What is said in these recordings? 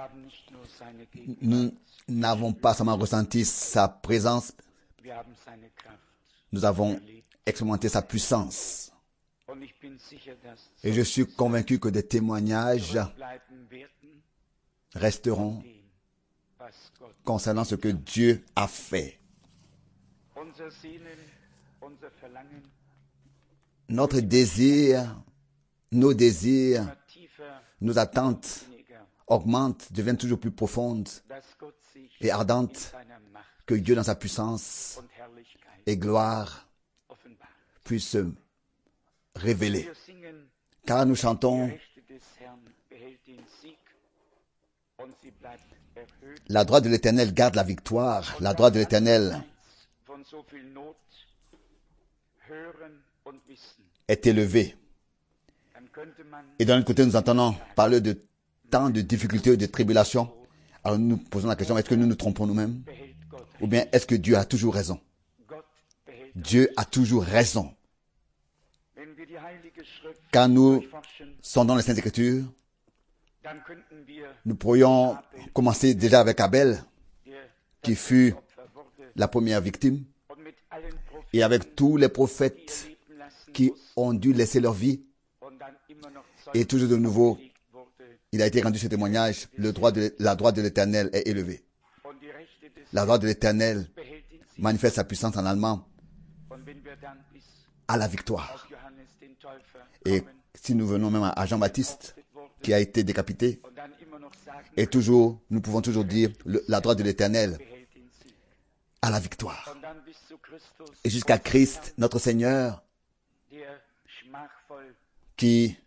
Nous n'avons pas seulement ressenti sa présence, nous avons expérimenté sa puissance. Et je suis convaincu que des témoignages resteront concernant ce que Dieu a fait. Notre désir, nos désirs, nos attentes augmentent, deviennent toujours plus profondes et ardentes, que Dieu dans sa puissance et gloire puisse se révéler. Car nous chantons la droite de l'Éternel garde la victoire, la droite de l'Éternel est élevée. Et d'un autre côté, nous entendons parler de tant de difficultés et de tribulations. Alors nous nous posons la question, est-ce que nous nous trompons nous-mêmes? Ou bien est-ce que Dieu a toujours raison? Dieu a toujours raison. Quand nous sondons les Saintes Écritures, nous pourrions commencer déjà avec Abel, qui fut la première victime, et avec tous les prophètes qui ont dû laisser leur vie, et toujours de nouveau, il a été rendu ce témoignage, la droite de l'Éternel est élevée. La droite de l'Éternel manifeste sa puissance en allemand à la victoire. Et si nous venons même à Jean-Baptiste, qui a été décapité, et toujours, nous pouvons toujours dire la droite de l'Éternel à la victoire. Et jusqu'à Christ, notre Seigneur, qui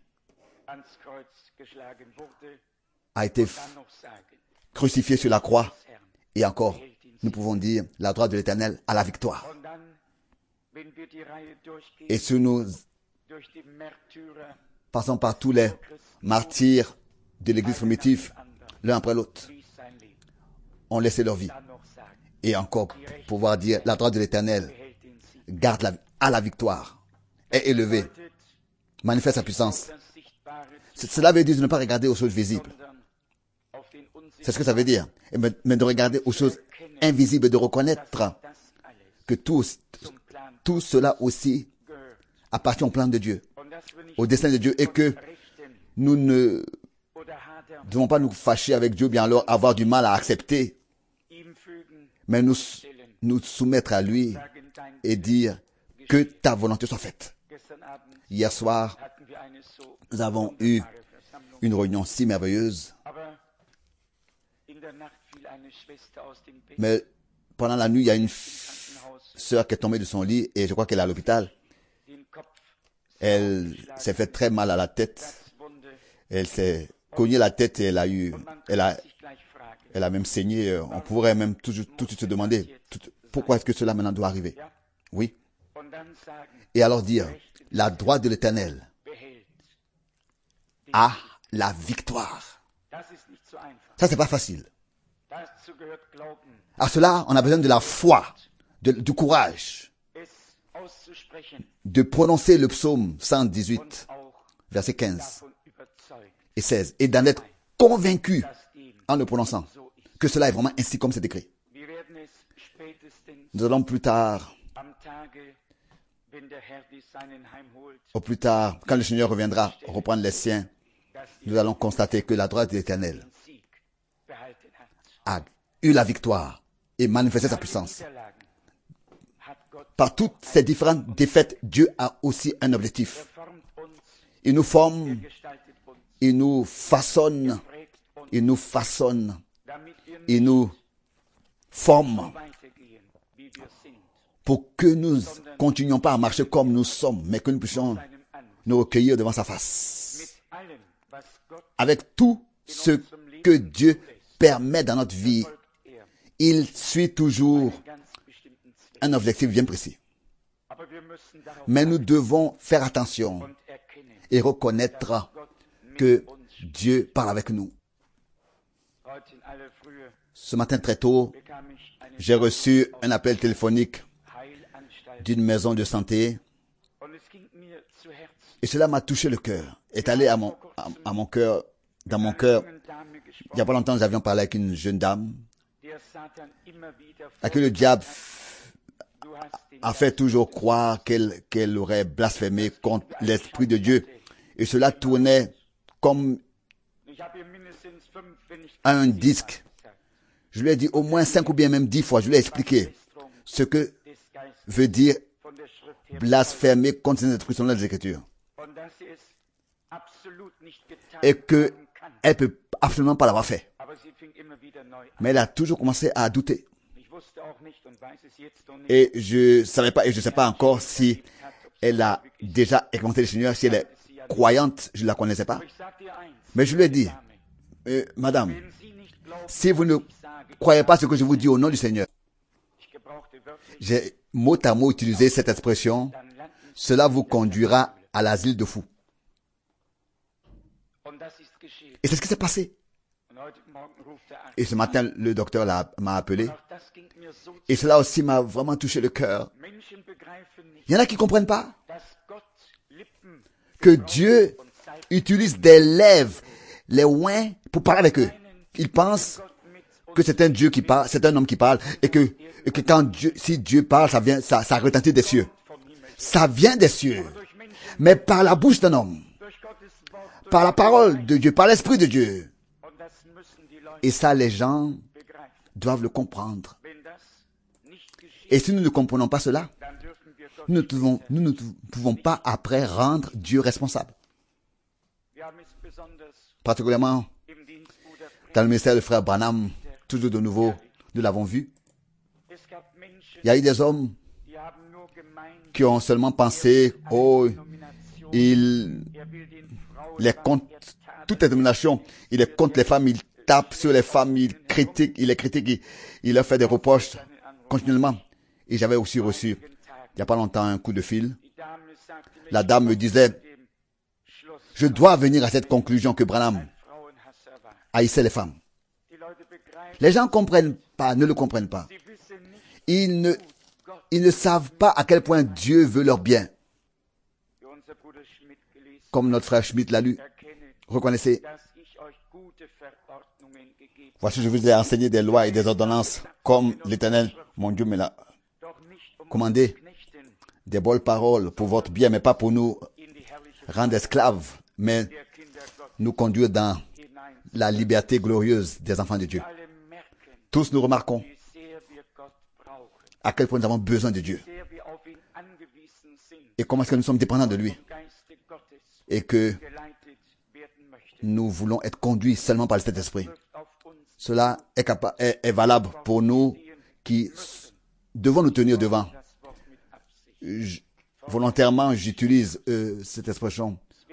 a été crucifié sur la croix, et encore, nous pouvons dire la droite de l'Éternel à la victoire. Et si nous passons par tous les martyrs de l'Église primitive, l'un après l'autre, ont laissé leur vie. Et encore, pouvoir dire la droite de l'Éternel garde à la victoire, est élevée, manifeste sa puissance. Cela veut dire de ne pas regarder aux choses visibles. C'est ce que ça veut dire. Mais de regarder aux choses invisibles et de reconnaître que tout cela aussi appartient au plan de Dieu, au dessein de Dieu, et que nous ne devons pas nous fâcher avec Dieu, bien alors avoir du mal à accepter, mais nous soumettre à lui et dire que ta volonté soit faite. Hier soir, nous avons eu une réunion si merveilleuse, mais pendant la nuit, il y a une sœur qui est tombée de son lit et je crois qu'elle est à l'hôpital. Elle s'est fait très mal à la tête. Elle s'est cogné la tête et elle a même saigné. On pourrait même tout de suite se demander pourquoi est-ce que cela maintenant doit arriver. Oui. Et alors dire, la droite de l'Éternel a la victoire. Ça, c'est pas facile. À cela, on a besoin de la foi, du courage, de prononcer le psaume 118, verset 15 et 16, et d'en être convaincu en le prononçant, que cela est vraiment ainsi comme c'est écrit. Nous allons plus tard, quand le Seigneur reviendra reprendre les siens, nous allons constater que la droite de l'Éternel a eu la victoire et manifesté sa puissance. Par toutes ces différentes défaites, Dieu a aussi un objectif. Il nous forme, il nous façonne, il nous forme pour que nous continuions pas à marcher comme nous sommes, mais que nous puissions nous recueillir devant sa face. Avec tout ce que Dieu permet dans notre vie, il suit toujours un objectif bien précis. Mais nous devons faire attention et reconnaître que Dieu parle avec nous. Ce matin très tôt, j'ai reçu un appel téléphonique d'une maison de santé et cela m'a touché le cœur, est allé à mon cœur dans mon cœur. Il n'y a pas longtemps, nous avions parlé avec une jeune dame à qui le diable a fait toujours croire qu'elle aurait blasphémé contre l'Esprit de Dieu. Et cela tournait comme un disque. Je lui ai dit au moins 5 ou bien même 10 fois, je lui ai expliqué ce que veut dire blasphémer contre ses esprits selon les Écritures. Et qu'elle ne peut absolument pas l'avoir fait. Mais elle a toujours commencé à douter. Et je ne savais pas, et je ne sais pas encore si elle a déjà expérimenté le Seigneur, si elle est croyante, je ne la connaissais pas. Mais je lui ai dit, Madame, si vous ne croyez pas ce que je vous dis au nom du Seigneur, j'ai mot à mot utilisé cette expression, cela vous conduira à l'asile de fous. Et c'est ce qui s'est passé. Et ce matin, le docteur m'a appelé. Et cela aussi m'a vraiment touché le cœur. Il y en a qui ne comprennent pas que Dieu utilise des lèvres, les oins, pour parler avec eux. Ils pensent que c'est un Dieu qui parle, c'est un homme qui parle, et que quand si Dieu parle, ça retentit des cieux. Ça vient des cieux. Mais par la bouche d'un homme. Par la parole de Dieu, par l'Esprit de Dieu. Et ça, les gens doivent le comprendre. Et si nous ne comprenons pas cela, nous ne pouvons pas après rendre Dieu responsable. Particulièrement dans le ministère du frère Branham, toujours de nouveau, nous l'avons vu. Il y a eu des hommes qui ont seulement pensé, il est contre toute détermination, il est contre les femmes, il tape sur les femmes, il les critique, il leur fait des reproches continuellement. Et j'avais aussi reçu, il n'y a pas longtemps, un coup de fil. La dame me disait, je dois venir à cette conclusion que Branham haïssait les femmes. Les gens comprennent pas, ne le comprennent pas. Ils ne savent pas à quel point Dieu veut leur bien. Comme notre frère Schmidt l'a lu. Reconnaissez. Voici, je vous ai enseigné des lois et des ordonnances comme l'Éternel, mon Dieu, me l'a commandé. Des bonnes paroles pour votre bien, mais pas pour nous rendre esclaves, mais nous conduire dans la liberté glorieuse des enfants de Dieu. Tous nous remarquons à quel point nous avons besoin de Dieu. Et comment est-ce que nous sommes dépendants de lui. Et que nous voulons être conduits seulement par le Saint-Esprit. Cela est valable pour nous qui devons nous tenir devant. Volontairement, j'utilise cette expression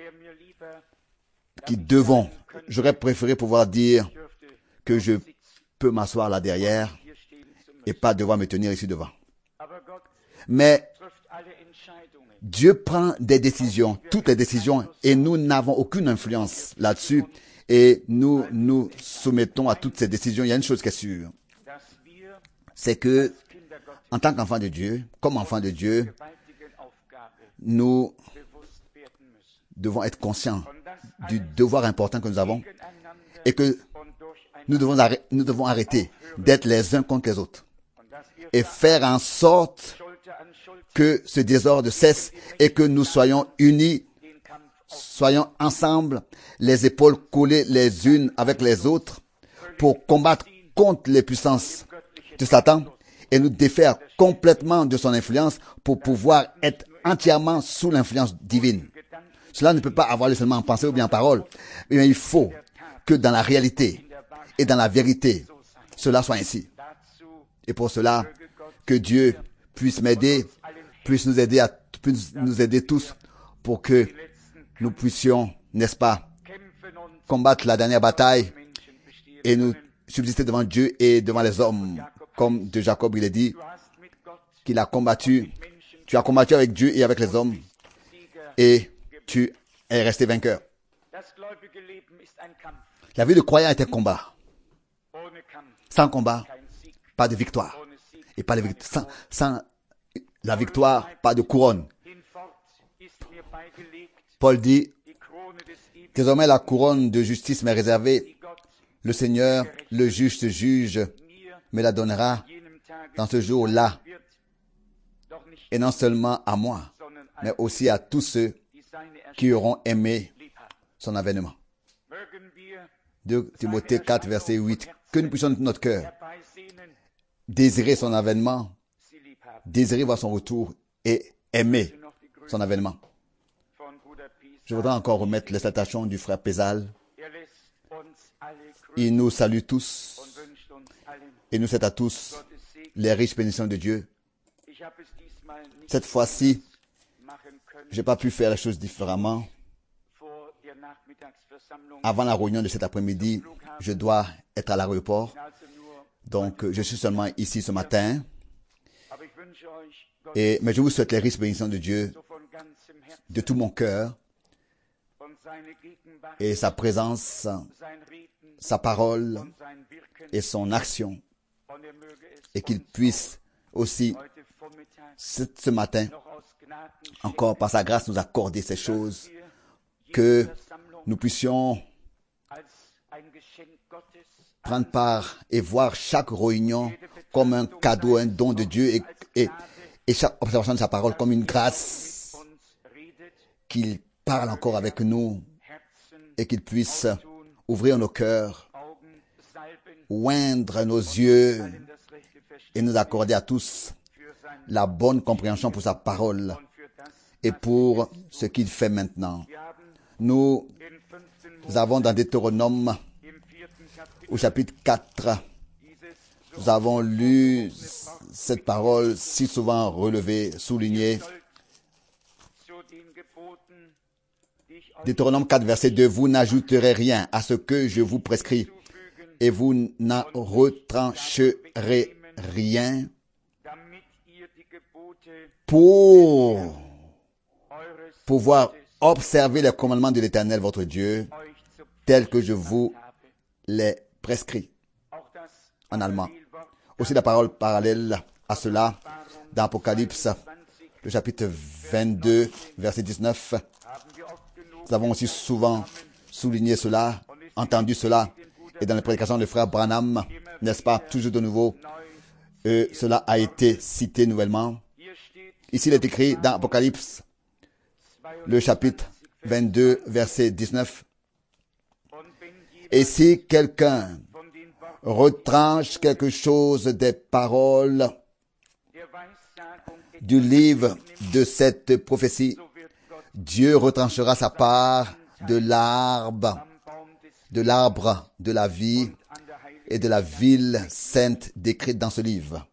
qui devons. J'aurais préféré pouvoir dire que je peux m'asseoir là derrière et pas devoir me tenir ici devant. Mais Dieu prend des décisions, toutes les décisions, et nous n'avons aucune influence là-dessus. Et nous nous soumettons à toutes ces décisions. Il y a une chose qui est sûre, c'est que, en tant qu'enfant de Dieu, comme enfant de Dieu, nous devons être conscients du devoir important que nous avons et que nous devons arrêter d'être les uns contre les autres et faire en sorte que ce désordre cesse et que nous soyons unis, soyons ensemble, les épaules collées les unes avec les autres pour combattre contre les puissances de Satan et nous défaire complètement de son influence pour pouvoir être entièrement sous l'influence divine. Cela ne peut pas avoir lieu seulement en pensée ou bien en parole, mais il faut que dans la réalité et dans la vérité, cela soit ainsi. Et pour cela, que Dieu puisse m'aider, puisse nous aider tous pour que nous puissions, n'est-ce pas, combattre la dernière bataille et nous subsister devant Dieu et devant les hommes. Comme de Jacob, il est dit qu'il a combattu. Tu as combattu avec Dieu et avec les hommes et tu es resté vainqueur. La vie de croyant est un combat. Sans combat, pas de victoire. Et pas de victoire. Sans la victoire, pas de couronne. Paul dit, Désormais, la couronne de justice m'est réservée. Le Seigneur, le juste juge, me la donnera dans ce jour-là. Et non seulement à moi, mais aussi à tous ceux qui auront aimé son avènement. 2 Timothée 4, verset 8. Que nous puissions de notre cœur désirer son avènement, désirer voir son retour et aimer son avènement. Je voudrais encore remettre les salutations du frère Pézal. Il nous salue tous et nous souhaite à tous les riches bénédictions de Dieu. Cette fois-ci, je n'ai pas pu faire les choses différemment. Avant la réunion de cet après-midi, je dois être à l'aéroport. Donc, je suis seulement ici ce matin. Mais je vous souhaite les riches bénédictions de Dieu de tout mon cœur. Et sa présence, sa parole et son action. Et qu'il puisse aussi, ce matin, encore par sa grâce, nous accorder ces choses, que nous puissions prendre part et voir chaque réunion comme un cadeau, un don de Dieu et chaque observation de sa parole comme une grâce, qu'il parle encore avec nous et qu'il puisse ouvrir nos cœurs, oindre nos yeux et nous accorder à tous la bonne compréhension pour sa parole et pour ce qu'il fait maintenant. Nous avons dans Deutéronome, au chapitre 4, nous avons lu cette parole si souvent relevée, soulignée. Deutéronome 4, verset 2, vous n'ajouterez rien à ce que je vous prescris et vous n'en retrancherez rien pour pouvoir observer les commandements de l'Éternel, votre Dieu, tels que je vous les prescris. En allemand. Aussi la parole parallèle à cela, dans Apocalypse, le chapitre 22, verset 19. Nous avons aussi souvent souligné cela, entendu cela, et dans les prédications de frère Branham, n'est-ce pas, toujours de nouveau, cela a été cité nouvellement. Ici, il est écrit dans Apocalypse, le chapitre 22, verset 19. Et si quelqu'un retranche quelque chose des paroles du livre de cette prophétie, Dieu retranchera sa part de l'arbre de la vie et de la ville sainte décrite dans ce livre.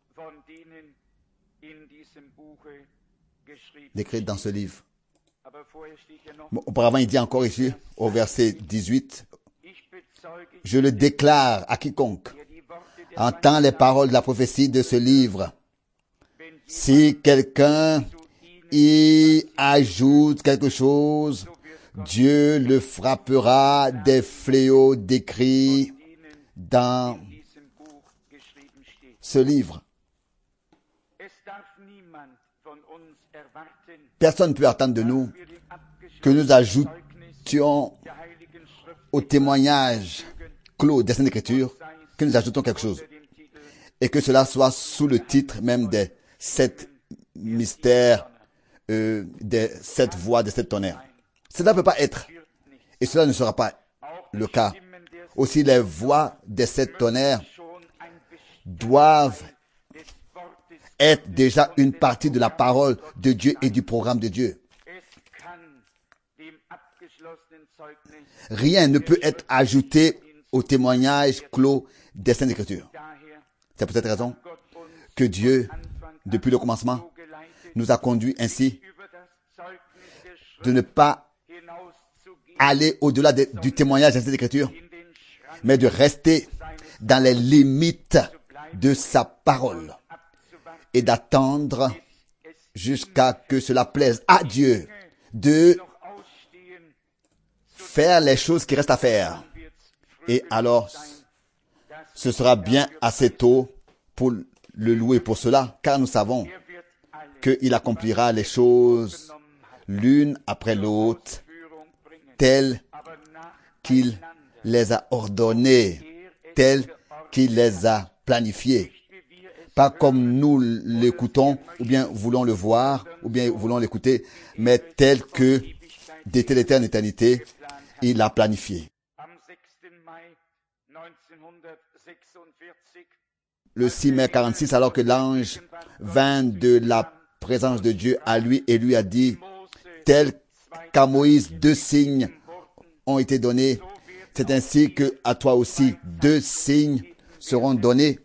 Décrite dans ce livre. Auparavant, il dit encore ici, au verset 18, « Je le déclare à quiconque entend les paroles de la prophétie de ce livre. Si quelqu'un y ajoute quelque chose, Dieu le frappera des fléaux décrits dans ce livre. » Personne ne peut attendre de nous que nous ajoutions au témoignage clos des Saintes Écritures, que nous ajoutons quelque chose. Et que cela soit sous le titre même des 7 mystères, des 7 voix, des 7 tonnerres. Cela ne peut pas être. Et cela ne sera pas le cas. Aussi, les voix des 7 tonnerres doivent être déjà une partie de la parole de Dieu et du programme de Dieu. Rien ne peut être ajouté au témoignage clos des Saintes Écritures. C'est pour cette raison que Dieu, depuis le commencement, nous a conduits ainsi de ne pas aller au-delà du témoignage des Saintes Écritures, mais de rester dans les limites de sa parole et d'attendre jusqu'à que cela plaise à Dieu de faire les choses qui restent à faire. Et alors, ce sera bien assez tôt pour le louer pour cela, car nous savons qu'il accomplira les choses l'une après l'autre, telles qu'il les a ordonnés, tels qu'il les a planifiés. Pas comme nous l'écoutons, ou bien voulons le voir, ou bien voulons l'écouter, mais tel que d'été l'éternelle éternité, il l'a planifié. Le 6 mai 46, alors que l'ange vint de la présence de Dieu à lui et lui a dit, tel qu'à Moïse 2 signes ont été donnés, c'est ainsi que à toi aussi 2 signes seront donnés.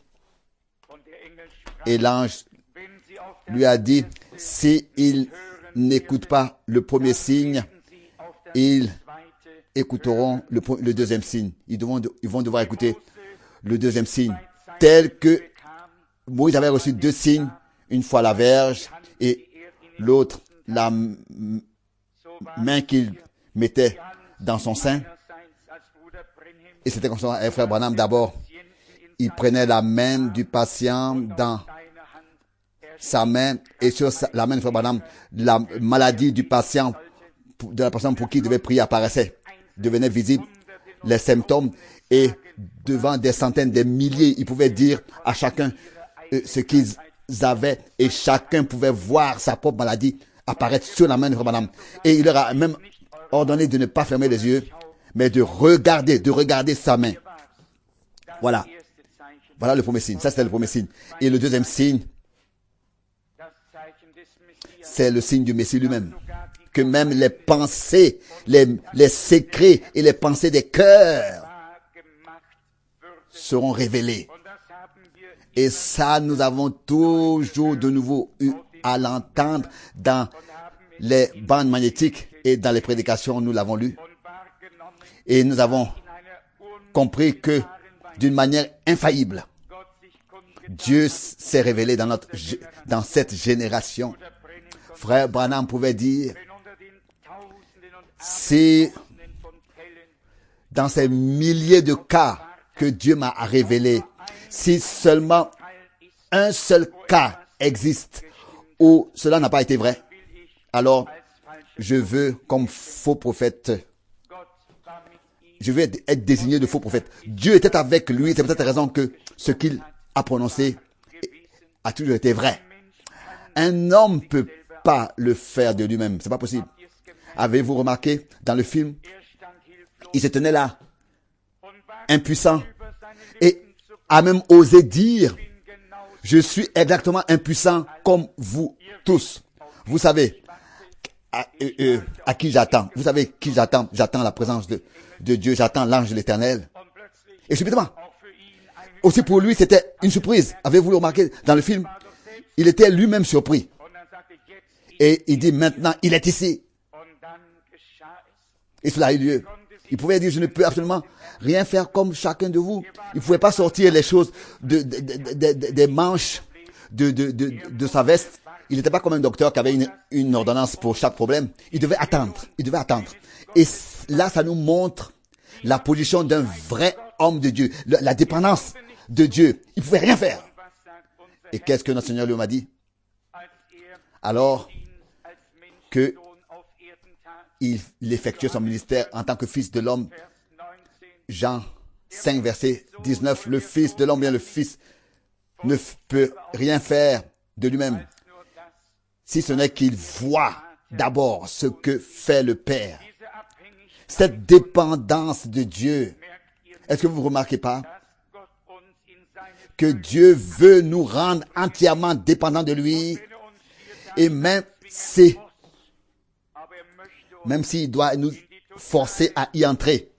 Et l'ange lui a dit, s'ils n'écoutent pas le premier signe, ils écouteront le deuxième signe. Ils vont devoir écouter le deuxième signe. Tel que Moïse avait reçu 2 signes, une fois la verge et l'autre la main qu'il mettait dans son sein. Et c'était comme ça avec frère Branham. D'abord, il prenait la main du patient dans sa main et sur la main de frère Branham, la maladie du patient, de la personne pour qui il devait prier apparaissait, devenait visible, les symptômes, et devant des centaines, des milliers, il pouvait dire à chacun ce qu'ils avaient et chacun pouvait voir sa propre maladie apparaître sur la main de frère Branham. Et il leur a même ordonné de ne pas fermer les yeux, mais de regarder sa main. Voilà. Voilà le premier signe. Ça, c'était le premier signe. Et le deuxième signe, c'est le signe du Messie lui-même. Que même les pensées, les secrets et les pensées des cœurs seront révélés. Et ça, nous avons toujours de nouveau eu à l'entendre dans les bandes magnétiques et dans les prédications, nous l'avons lu. Et nous avons compris que d'une manière infaillible, Dieu s'est révélé dans cette génération. Frère Branham pouvait dire, si dans ces milliers de cas que Dieu m'a révélés, si seulement un seul cas existe où cela n'a pas été vrai, alors je veux, comme faux prophète, je veux être désigné de faux prophète. Dieu était avec lui, c'est peut-être la raison que ce qu'il a prononcé a toujours été vrai. Un homme ne peut pas le faire de lui-même, c'est pas possible. Avez-vous remarqué dans le film, il se tenait là, impuissant, et a même osé dire, je suis exactement impuissant comme vous tous. Vous savez à qui j'attends. Vous savez qui j'attends. J'attends la présence de Dieu, j'attends l'ange de l'Éternel. Et subitement, aussi pour lui, c'était une surprise. Avez-vous remarqué dans le film? Il était lui-même surpris. Et il dit maintenant, il est ici. Et cela a eu lieu. Il pouvait dire, je ne peux absolument rien faire comme chacun de vous. Il ne pouvait pas sortir les choses des manches de sa veste. Il n'était pas comme un docteur qui avait une ordonnance pour chaque problème. Il devait attendre. Et là, ça nous montre la position d'un vrai homme de Dieu. La dépendance de Dieu. Il ne pouvait rien faire. Et qu'est-ce que notre Seigneur lui m'a dit? Alors que il effectuait son ministère en tant que fils de l'homme. Jean 5, verset 19. Le fils de l'homme, bien le fils, ne peut rien faire de lui-même, si ce n'est qu'il voit d'abord ce que fait le Père. Cette dépendance de Dieu. Est-ce que vous ne remarquez pas que Dieu veut nous rendre entièrement dépendants de lui, et même s'il doit nous forcer à y entrer,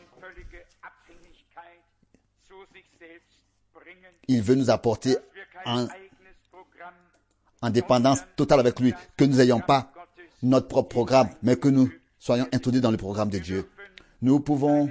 il veut nous apporter en dépendance totale avec lui, que nous n'ayons pas notre propre programme, mais que nous soyons introduits dans le programme de Dieu. Nous pouvons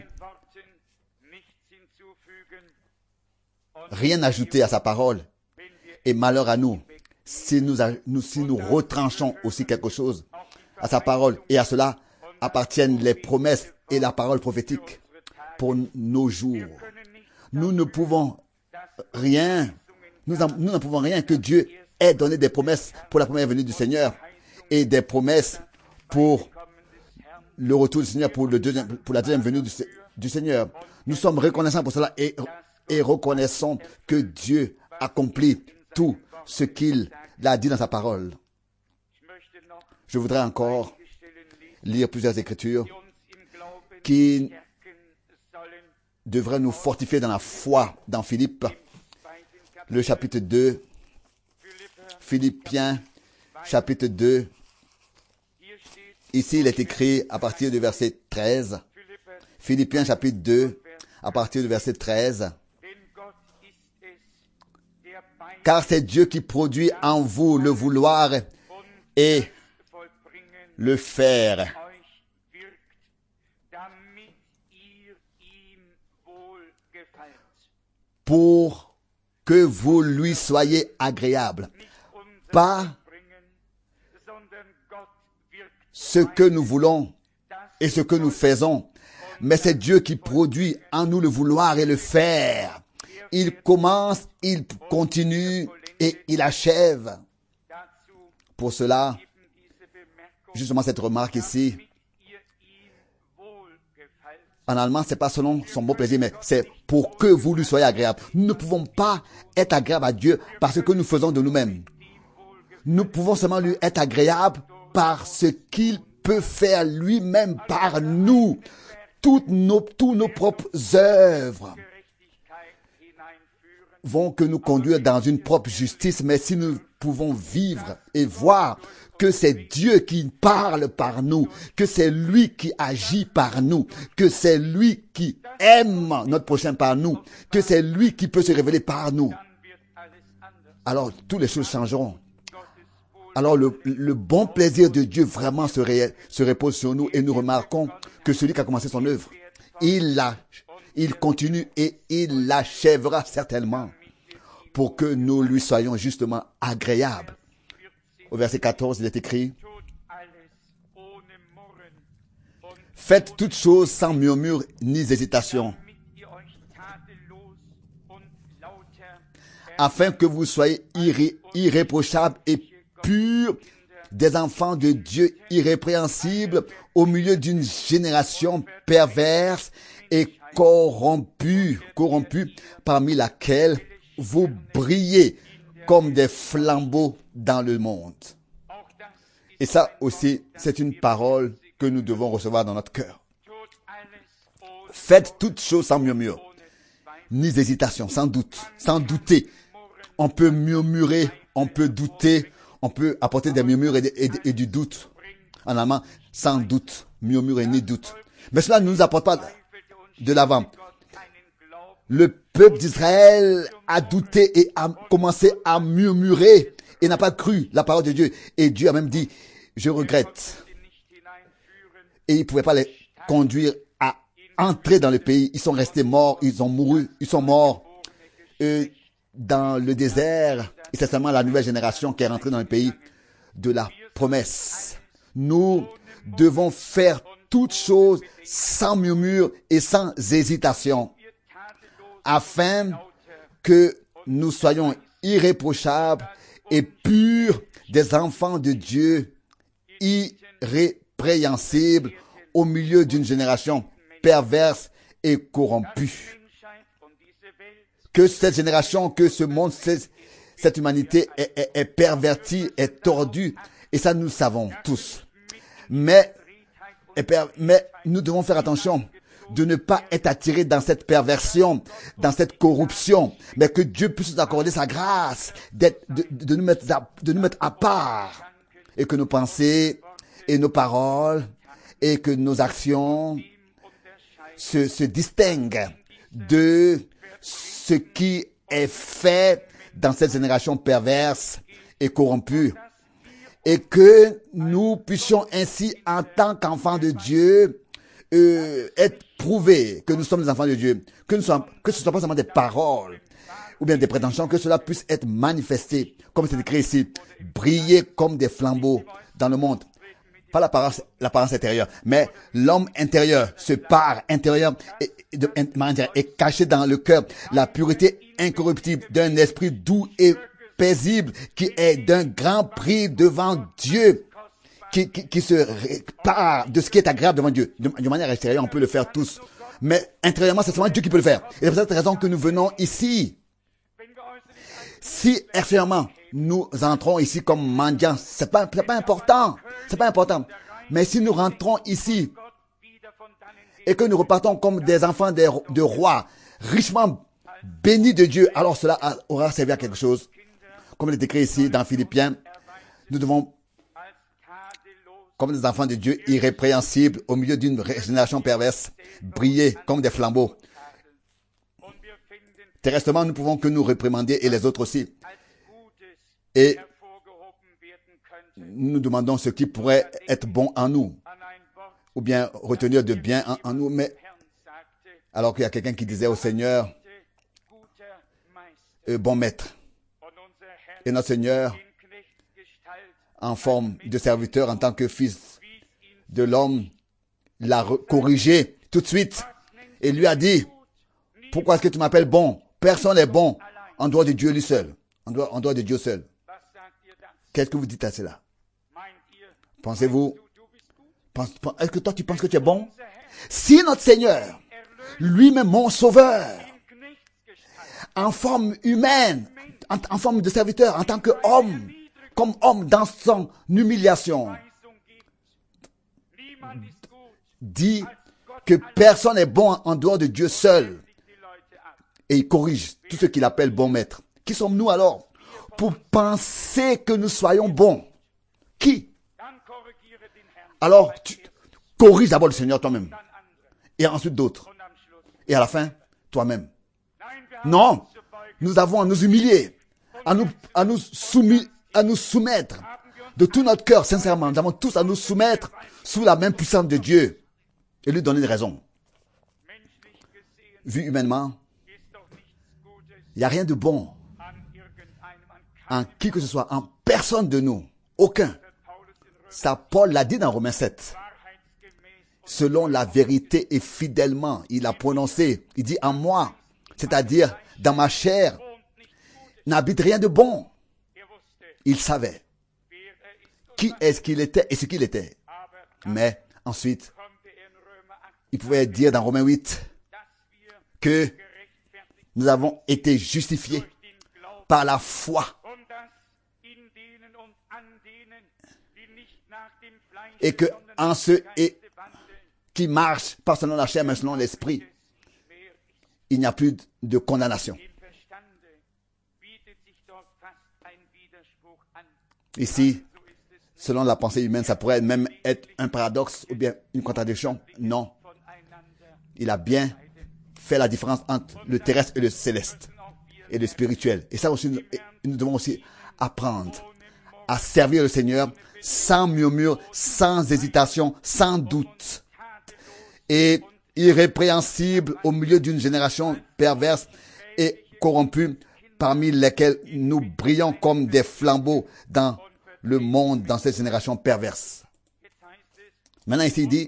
rien ajouter à sa parole, et malheur à nous si nous retranchons aussi quelque chose à sa parole, et à cela appartiennent les promesses et la parole prophétique pour nos jours. Nous ne pouvons rien, nous n'en pouvons rien que Dieu ait donné des promesses pour la première venue du Seigneur et des promesses pour le retour du Seigneur, pour la deuxième venue du Seigneur. Nous sommes reconnaissants pour cela et reconnaissons que Dieu accomplit tout ce qu'il a dit dans sa parole. Je voudrais encore lire plusieurs écritures qui devraient nous fortifier dans la foi dans Philippe, le chapitre 2, Philippiens, chapitre 2. Ici, il est écrit à partir du verset 13. Philippiens, chapitre 2, à partir du verset 13. Car c'est Dieu qui produit en vous le vouloir et le faire, pour que vous lui soyez agréable. Pas ce que nous voulons et ce que nous faisons, mais c'est Dieu qui produit en nous le vouloir et le faire. Il commence, il continue et il achève. Pour cela, justement cette remarque ici, en allemand, c'est pas selon son bon plaisir, mais c'est pour que vous lui soyez agréable. Nous ne pouvons pas être agréables à Dieu parce que nous faisons de nous-mêmes. Nous pouvons seulement lui être agréables par ce qu'il peut faire lui-même par nous. Tous nos propres œuvres vont que nous conduire dans une propre justice, mais si nous pouvons vivre et voir que c'est Dieu qui parle par nous, que c'est lui qui agit par nous, que c'est lui qui aime notre prochain par nous, que c'est lui qui peut se révéler par nous, alors toutes les choses changeront. Alors le bon plaisir de Dieu vraiment se repose sur nous et nous remarquons que celui qui a commencé son œuvre, il continue et il l'achèvera certainement pour que nous lui soyons justement agréables. Au verset 14, il est écrit: faites toutes choses sans murmure ni hésitation, afin que vous soyez irréprochables et purs, des enfants de Dieu irrépréhensibles au milieu d'une génération perverse et corrompue, parmi laquelle vous brillez comme des flambeaux dans le monde. Et ça aussi, c'est une parole que nous devons recevoir dans notre cœur. Faites toutes choses sans murmure, ni hésitation, sans doute, sans douter. On peut murmurer, on peut douter, on peut apporter des murmures et du doute. En allemand, sans doute, murmurer ni doute. Mais cela ne nous apporte pas de l'avant. Le peuple d'Israël a douté et a commencé à murmurer et n'a pas cru la parole de Dieu. Et Dieu a même dit: je regrette. Et il ne pouvait pas les conduire à entrer dans le pays. Ils sont restés morts, ils ont mouru, ils sont morts dans le désert. Et c'est seulement la nouvelle génération qui est rentrée dans le pays de la promesse. Nous devons faire toutes choses sans murmure et sans hésitation, afin que nous soyons irréprochables et purs, des enfants de Dieu irrépréhensibles au milieu d'une génération perverse et corrompue. Que cette génération, que ce monde, cette humanité est pervertie, est tordue, et ça nous le savons tous. Mais nous devons faire attention de ne pas être attirés dans cette perversion, dans cette corruption, mais que Dieu puisse nous accorder sa grâce, de nous mettre à part, et que nos pensées et nos paroles et que nos actions se distinguent de ce qui est fait dans cette génération perverse et corrompue, et que nous puissions ainsi, en tant qu'enfants de Dieu, être prouvés que nous sommes des enfants de Dieu, que ce ne soit pas seulement des paroles ou bien des prétentions, que cela puisse être manifesté, comme c'est écrit ici, briller comme des flambeaux dans le monde. Pas l'apparence intérieure, mais l'homme intérieur, ce part intérieur est caché dans le cœur. La pureté incorruptible d'un esprit doux et paisible qui est d'un grand prix devant Dieu, qui se répare de ce qui est agréable devant Dieu. De manière extérieure, on peut le faire tous. Mais intérieurement, c'est seulement Dieu qui peut le faire. Et c'est pour cette raison que nous venons ici. Si extérieurement, nous entrons ici comme mendiants, c'est pas important. C'est pas important. Mais si nous rentrons ici et que nous repartons comme des enfants de rois, richement bénis de Dieu, alors cela aura servi à quelque chose. Comme il est écrit ici dans Philippiens, nous devons, comme des enfants de Dieu irrépréhensibles au milieu d'une génération perverse, briller comme des flambeaux. Terresтрement, nous pouvons que nous réprimander et les autres aussi. Et nous demandons ce qui pourrait être bon en nous, ou bien retenir de bien en nous. Mais alors qu'il y a quelqu'un qui disait au Seigneur, bon maître. Et notre Seigneur, en forme de serviteur, en tant que fils de l'homme, l'a corrigé tout de suite et lui a dit, pourquoi est-ce que tu m'appelles bon? Personne n'est bon en dehors de Dieu lui seul. En dehors de Dieu seul. Qu'est-ce que vous dites à cela? Pensez-vous, est-ce que toi tu penses que tu es bon? Si notre Seigneur, lui-même mon sauveur, en forme humaine, en forme de serviteur, en tant qu'homme, comme homme dans son humiliation, dit que personne n'est bon en dehors de Dieu seul. Et il corrige tout ce qu'il appelle bon maître. Qui sommes-nous alors pour penser que nous soyons bons? Qui? Alors, tu corriges d'abord le Seigneur toi-même. Et ensuite d'autres. Et à la fin, toi-même. Non, nous avons à nous humilier, à nous soumettre de tout notre cœur, sincèrement. Nous avons tous à nous soumettre sous la main puissante de Dieu et lui donner des raisons. Vu humainement, il n'y a rien de bon en qui que ce soit, en personne de nous, aucun. Ça, Paul l'a dit dans Romains 7. Selon la vérité et fidèlement, il a prononcé, il dit en moi, c'est-à-dire dans ma chair, n'habite rien de bon. Il savait qui est-ce qu'il était et ce qu'il était. Mais ensuite, il pouvait dire dans Romains 8 que nous avons été justifiés par la foi. Et que en ceux qui marchent pas selon la chair mais selon l'esprit, il n'y a plus de condamnation. Ici, selon la pensée humaine, ça pourrait même être un paradoxe ou bien une contradiction. Non. Il a bien fait la différence entre le terrestre et le céleste et le spirituel. Et ça aussi, nous devons aussi apprendre à servir le Seigneur sans murmure, sans hésitation, sans doute. Et irrépréhensible au milieu d'une génération perverse et corrompue, parmi lesquels nous brillons comme des flambeaux dans le monde, dans cette génération perverse. Maintenant ici il dit,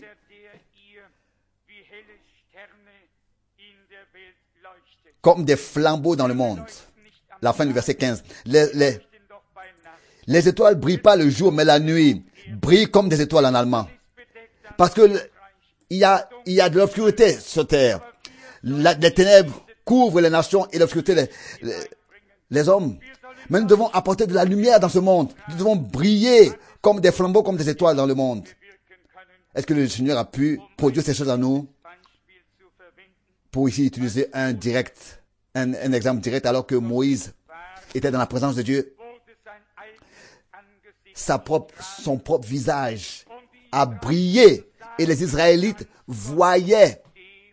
comme des flambeaux dans le monde. La fin du verset 15. Les étoiles brillent pas le jour, mais la nuit brille comme des étoiles en allemand. Parce que il y a de l'obscurité sur terre. Les ténèbres couvrent les nations et l'obscurité les hommes. Mais nous devons apporter de la lumière dans ce monde. Nous devons briller comme des flambeaux, comme des étoiles dans le monde. Est-ce que le Seigneur a pu produire ces choses en nous? Pour ici utiliser un exemple direct, alors que Moïse était dans la présence de Dieu. Son propre visage a brillé et les Israélites voyaient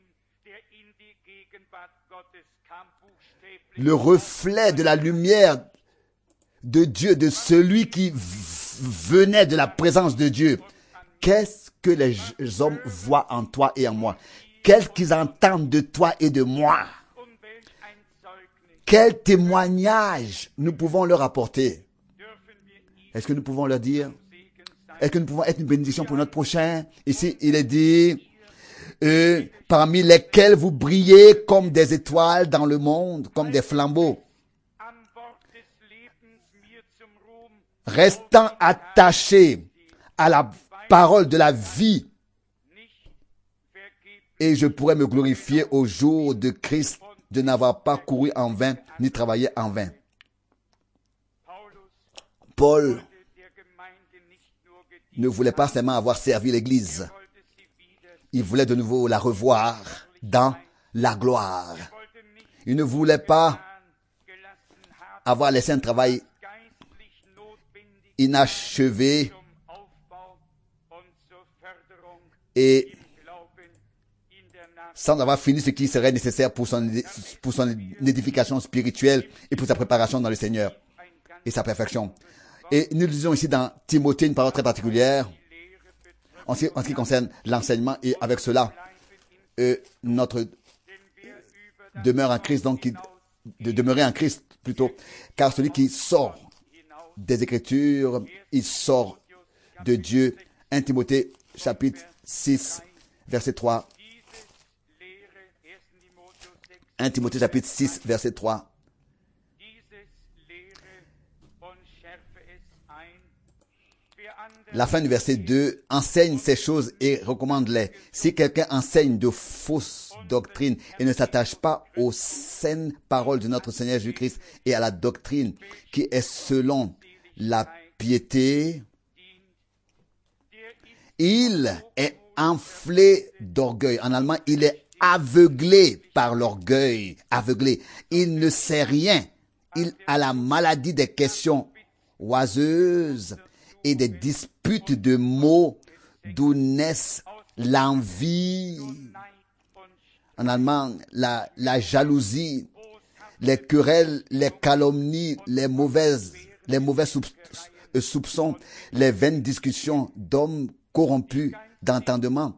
le reflet de la lumière de Dieu, de celui qui venait de la présence de Dieu. Qu'est-ce que les hommes voient en toi et en moi? Qu'est-ce qu'ils entendent de toi et de moi? Quel témoignage nous pouvons leur apporter? Est-ce que nous pouvons leur dire? Est-ce que nous pouvons être une bénédiction pour notre prochain? Ici, il est dit, parmi lesquels vous brillez comme des étoiles dans le monde, comme des flambeaux. Restant attachés à la parole de la vie, et je pourrais me glorifier au jour de Christ de n'avoir pas couru en vain, ni travaillé en vain. Paul ne voulait pas seulement avoir servi l'Église. Il voulait de nouveau la revoir dans la gloire. Il ne voulait pas avoir laissé un travail inachevé et sans avoir fini ce qui serait nécessaire pour son édification spirituelle et pour sa préparation dans le Seigneur et sa perfection. Et nous lisons ici dans Timothée une parole très particulière en ce qui concerne l'enseignement, et avec cela, notre demeure en Christ, donc de demeurer en Christ plutôt, car celui qui sort des Écritures, il sort de Dieu. 1 Timothée chapitre 6, verset 3. 1 Timothée chapitre 6, verset 3. La fin du verset 2, enseigne ces choses et recommande-les. Si quelqu'un enseigne de fausses doctrines et ne s'attache pas aux saines paroles de notre Seigneur Jésus-Christ et à la doctrine qui est selon la piété, il est enflé d'orgueil. En allemand, il est aveuglé par l'orgueil. Aveuglé. Il ne sait rien. Il a la maladie des questions oiseuses et des disputes de mots d'où naissent l'envie, en allemand, la jalousie, les querelles, les calomnies, les mauvais soupçons, les vaines discussions d'hommes corrompus d'entendement,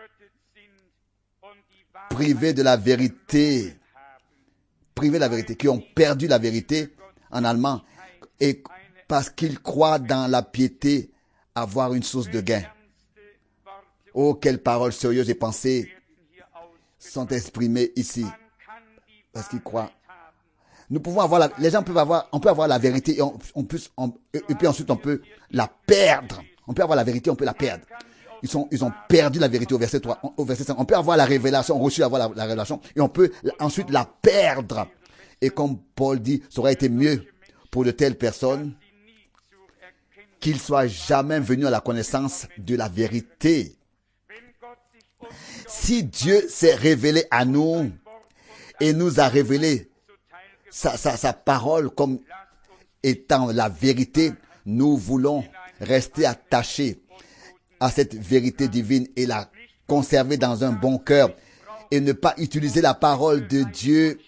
privés de la vérité, qui ont perdu la vérité, en allemand, et parce qu'ils croient dans la piété avoir une source de gain. Oh, quelles paroles sérieuses et pensées sont exprimées ici. Parce qu'ils croient. Nous pouvons avoir les gens on peut avoir la vérité et puis ensuite on peut la perdre. On peut avoir la vérité, on peut la perdre. Ils ont perdu la vérité au verset 3, au verset 5. On peut avoir la révélation, reçu avoir la révélation, et on peut ensuite la perdre. Et comme Paul dit, ça aurait été mieux pour de telles personnes qu'ils soient jamais venus à la connaissance de la vérité. Si Dieu s'est révélé à nous et nous a révélé sa parole comme étant la vérité, nous voulons rester attachés à cette vérité divine et la conserver dans un bon cœur et ne pas utiliser la parole de Dieu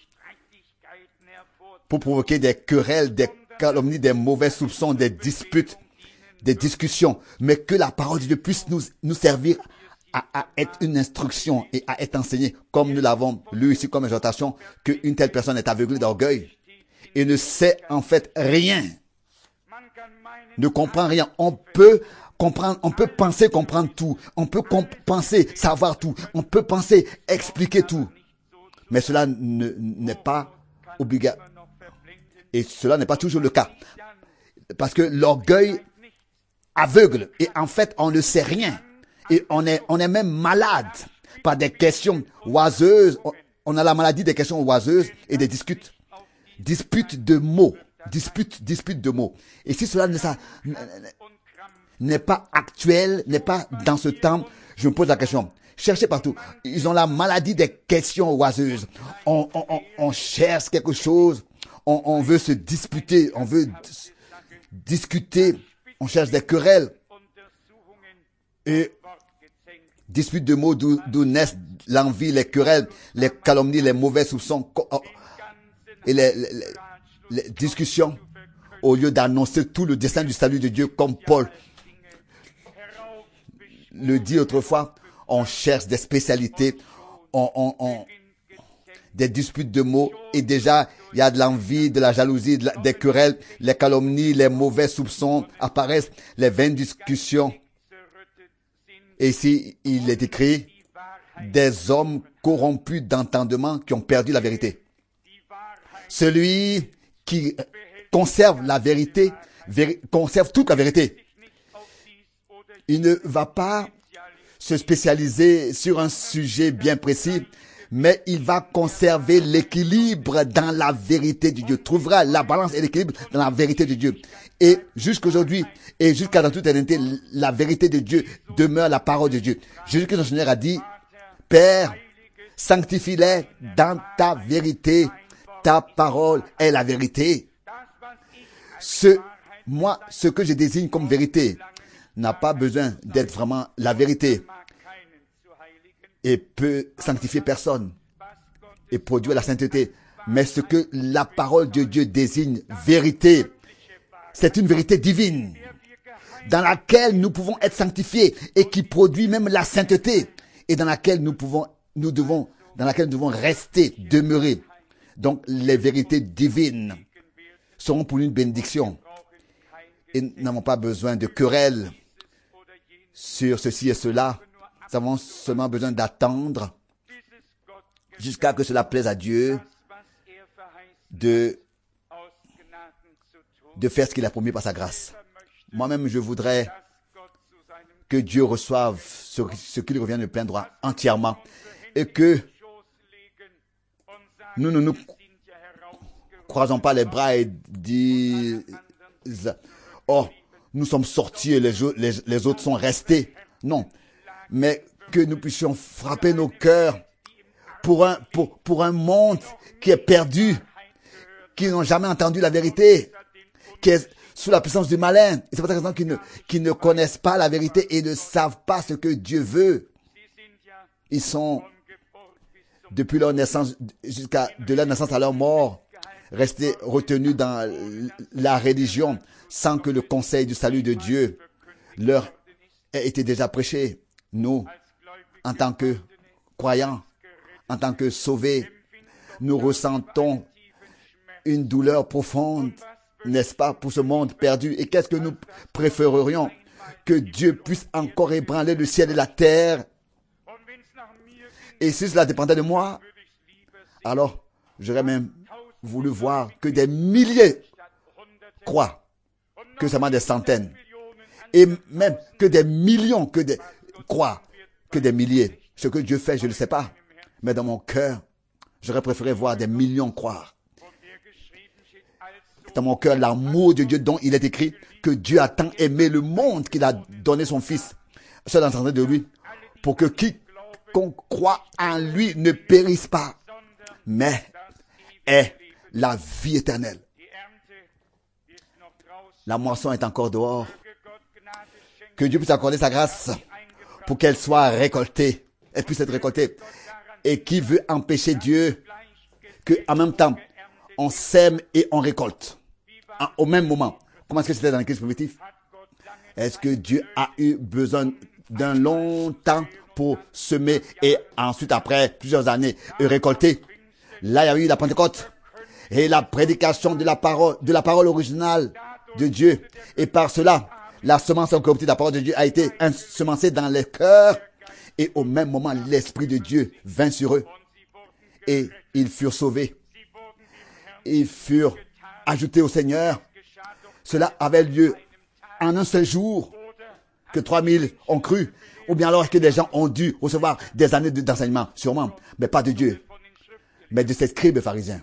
pour provoquer des querelles, des calomnies, des mauvais soupçons, des disputes, des discussions, mais que la parole de Dieu puisse nous servir à être une instruction et à être enseignée, comme nous l'avons lu ici comme exhortation, qu'une telle personne est aveuglée d'orgueil et ne sait en fait rien, ne comprend rien. On peut comprendre, on peut penser comprendre tout, on peut penser savoir tout, on peut penser expliquer tout, mais cela n'est pas obligatoire. Et cela n'est pas toujours le cas. Parce que l'orgueil aveugle. Et en fait, on ne sait rien. Et on est même malade par des questions oiseuses. On a la maladie des questions oiseuses et des disputes de mots. Disputes de mots. Et si cela n'est pas actuel, n'est pas dans ce temps, je me pose la question. Cherchez partout. Ils ont la maladie des questions oiseuses. On cherche quelque chose. On veut se disputer, on veut discuter, on cherche des querelles. Et disputes de mots d'où naissent l'envie, les querelles, les calomnies, les mauvais soupçons et les discussions, au lieu d'annoncer tout le dessein du salut de Dieu comme Paul le dit autrefois. On cherche des spécialités, des disputes de mots, et déjà il y a de l'envie, de la jalousie, des querelles, les calomnies, les mauvais soupçons apparaissent, les vaines discussions. Et ici il est écrit des hommes corrompus d'entendement qui ont perdu la vérité. Celui qui conserve la vérité conserve toute la vérité. Il ne va pas se spécialiser sur un sujet bien précis, mais il va conserver l'équilibre dans la vérité de Dieu. Trouvera la balance et l'équilibre dans la vérité de Dieu. Et jusqu'aujourd'hui, et jusqu'à dans toute éternité, la vérité de Dieu demeure la parole de Dieu. Jésus-Christ, notre Seigneur, a dit, Père, sanctifie-les dans ta vérité. Ta parole est la vérité. Ce que je désigne comme vérité n'a pas besoin d'être vraiment la vérité et peut sanctifier personne et produire la sainteté. Mais ce que la parole de Dieu désigne vérité, c'est une vérité divine dans laquelle nous pouvons être sanctifiés et qui produit même la sainteté et dans laquelle nous devons rester, demeurer. Donc les vérités divines seront pour nous une bénédiction et nous n'avons pas besoin de querelles sur ceci et cela. Nous avons seulement besoin d'attendre jusqu'à que cela plaise à Dieu de faire ce qu'il a promis par sa grâce. Moi-même, je voudrais que Dieu reçoive ce qu'il revient de plein droit entièrement et que nous ne nous croisons pas les bras et disent « Oh, nous sommes sortis et les autres sont restés. » Non, mais que nous puissions frapper nos cœurs pour un monde qui est perdu, qui n'ont jamais entendu la vérité, qui est sous la puissance du malin. Et c'est pour cette raison qu'ils ne connaissent pas la vérité et ne savent pas ce que Dieu veut. Ils sont, depuis leur naissance, de leur naissance à leur mort, restés retenus dans la religion sans que le conseil du salut de Dieu leur ait été déjà prêché. Nous, en tant que croyants, en tant que sauvés, nous ressentons une douleur profonde, n'est-ce pas, pour ce monde perdu. Et qu'est-ce que nous préférerions? Que Dieu puisse encore ébranler le ciel et la terre. Et si cela dépendait de moi, alors j'aurais même voulu voir que des milliers croient, que seulement des centaines, et même que des millions croient, que des milliers. Ce que Dieu fait, je ne le sais pas. Mais dans mon cœur, j'aurais préféré voir des millions croire. Dans mon cœur, l'amour de Dieu dont il est écrit que Dieu a tant aimé le monde qu'il a donné son Fils, seul entendait de lui, pour que quiconque croit en lui ne périsse pas, mais ait la vie éternelle. La moisson est encore dehors. Que Dieu puisse accorder sa grâce pour qu'elle soit récoltée. Elle puisse être récoltée. Et qui veut empêcher Dieu que, en même temps, on sème et on récolte au même moment? Comment est-ce que c'était dans l'église primitive? Est-ce que Dieu a eu besoin d'un long temps pour semer et ensuite, après plusieurs années, récolter? Là, il y a eu la Pentecôte et la prédication de la parole originale de Dieu. Et par cela, la semence incorruptible de la parole de Dieu a été ensemencée dans les cœurs. Et au même moment, l'Esprit de Dieu vint sur eux. Et ils furent sauvés. Ils furent ajoutés au Seigneur. Cela avait lieu en un seul jour que 3000 ont cru. Ou bien alors que des gens ont dû recevoir des années d'enseignement, sûrement. Mais pas de Dieu. Mais de ces scribes pharisiens.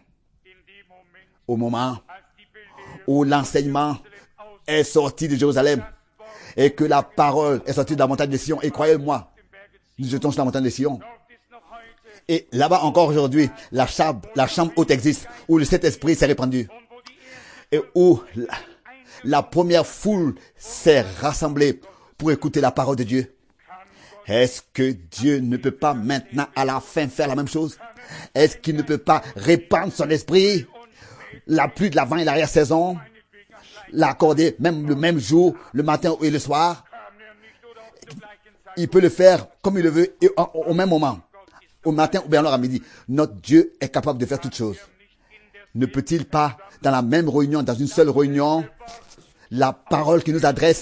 Au moment où l'enseignement est sorti de Jérusalem et que la parole est sortie de la montagne de Sion. Et croyez-moi, nous jetons sur la montagne de Sion. Et là-bas encore aujourd'hui, la chambre haute existe, où le Saint-Esprit s'est répandu. Et où la première foule s'est rassemblée pour écouter la parole de Dieu. Est-ce que Dieu ne peut pas maintenant, à la fin, faire la même chose? Est-ce qu'il ne peut pas répandre son esprit, la pluie de l'avant et l'arrière-saison, l'accorder même le même jour, le matin et le soir? Il peut le faire comme il le veut et au même moment, au matin ou bien alors à midi. Notre Dieu est capable de faire toutes choses. Ne peut-il pas, dans la même réunion, dans une seule réunion, la parole qu'il nous adresse,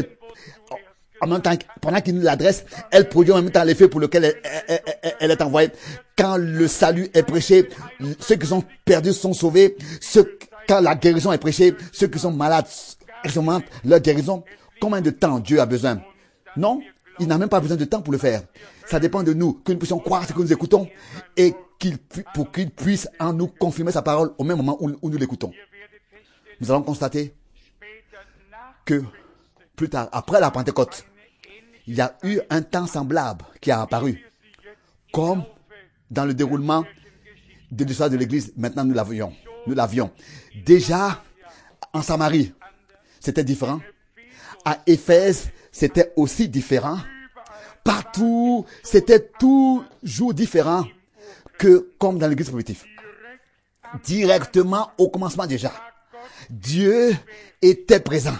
en même temps, pendant qu'il nous l'adresse, elle produit en même temps l'effet pour lequel elle est envoyée. Quand le salut est prêché, ceux qui sont perdus sont sauvés. Quand la guérison est prêchée, ceux qui sont malades expérimentent leur guérison. Combien de temps Dieu a besoin? Non, Il n'a même pas besoin de temps pour le faire. Ça dépend de nous, que nous puissions croire ce que nous écoutons et pour qu'il puisse en nous confirmer sa parole au même moment où nous l'écoutons. Nous allons constater que plus tard, après la Pentecôte, il y a eu un temps semblable qui a apparu, comme dans le déroulement de l'histoire de l'Église. Maintenant, nous l'avions. Déjà, en Samarie, c'était différent. À Éphèse, c'était aussi différent. Partout, c'était toujours différent que comme dans l'Église primitive. Directement au commencement déjà, Dieu était présent.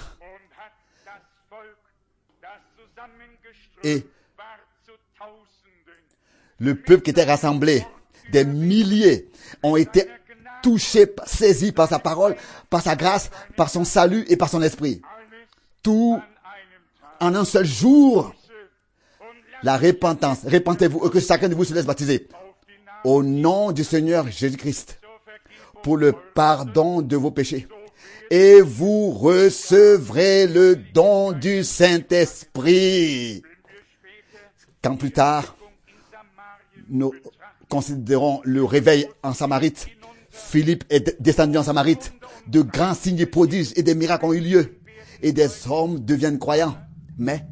Et le peuple qui était rassemblé, des milliers, ont été touchés, saisis par sa parole, par sa grâce, par son salut et par son esprit. Tout en un seul jour. La repentance. Repentez-vous et que chacun de vous se laisse baptiser au nom du Seigneur Jésus-Christ pour le pardon de vos péchés. Et vous recevrez le don du Saint-Esprit. Quand plus tard, nous considérons le réveil en Samarite. Philippe est descendu en Samarite. De grands signes et prodiges et des miracles ont eu lieu. Et des hommes deviennent croyants. Mais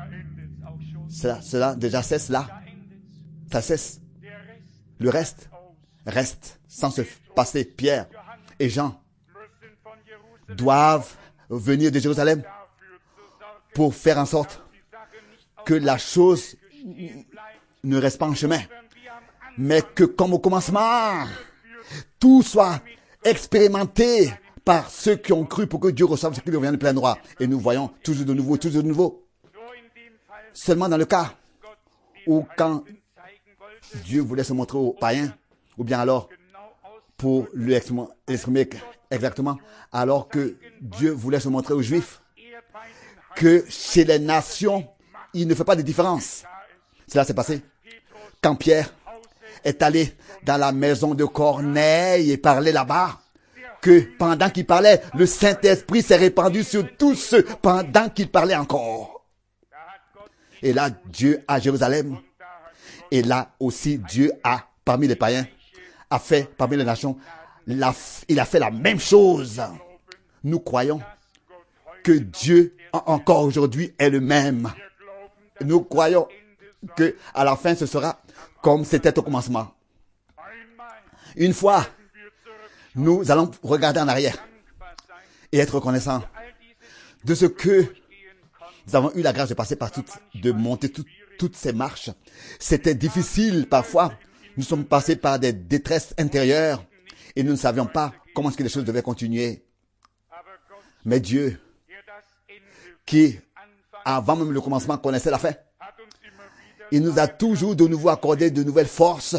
cela déjà cesse là. Ça cesse. Le reste sans se passer. Pierre et Jean doivent venir de Jérusalem pour faire en sorte que la chose ne reste pas en chemin, mais que comme au commencement, tout soit expérimenté par ceux qui ont cru pour que Dieu reçoive ce qui lui revient de plein droit. Et nous voyons toujours de nouveau. Seulement dans le cas où quand Dieu voulait se montrer aux païens, ou bien alors pour lui exprimer exactement, alors que Dieu voulait se montrer aux Juifs, que chez les nations, il ne fait pas de différence. Cela s'est passé quand Pierre est allé dans la maison de Corneille et parlait là-bas, que pendant qu'il parlait, le Saint-Esprit s'est répandu sur tous ceux pendant qu'il parlait encore. Et là, Dieu à Jérusalem, et là aussi Dieu a, parmi les païens, a fait, parmi les nations, il a fait la même chose. Nous croyons que Dieu, encore aujourd'hui, est le même. Nous croyons que à la fin, ce sera comme c'était au commencement. Une fois, nous allons regarder en arrière et être reconnaissants de ce que nous avons eu la grâce de passer par de monter toutes ces marches. C'était difficile parfois. Nous sommes passés par des détresses intérieures et nous ne savions pas comment est-ce que les choses devaient continuer. Mais Dieu, qui avant même le commencement connaissait la fin, il nous a toujours de nouveau accordé de nouvelles forces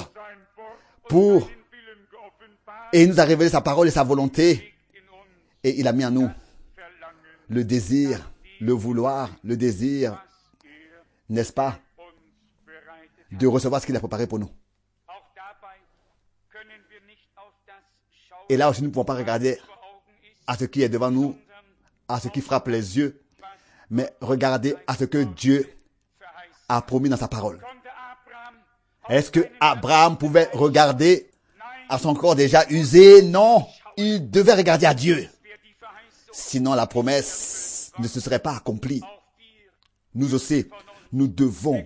et il nous a révélé sa parole et sa volonté, et il a mis en nous le désir, le vouloir, le désir, n'est-ce pas, de recevoir ce qu'il a préparé pour nous. Et là aussi, nous ne pouvons pas regarder à ce qui est devant nous, à ce qui frappe les yeux, mais regarder à ce que Dieu a promis dans sa parole. Est-ce que Abraham pouvait regarder à son corps déjà usé? Non, il devait regarder à Dieu. Sinon, la promesse ne se serait pas accomplie. Nous aussi, nous devons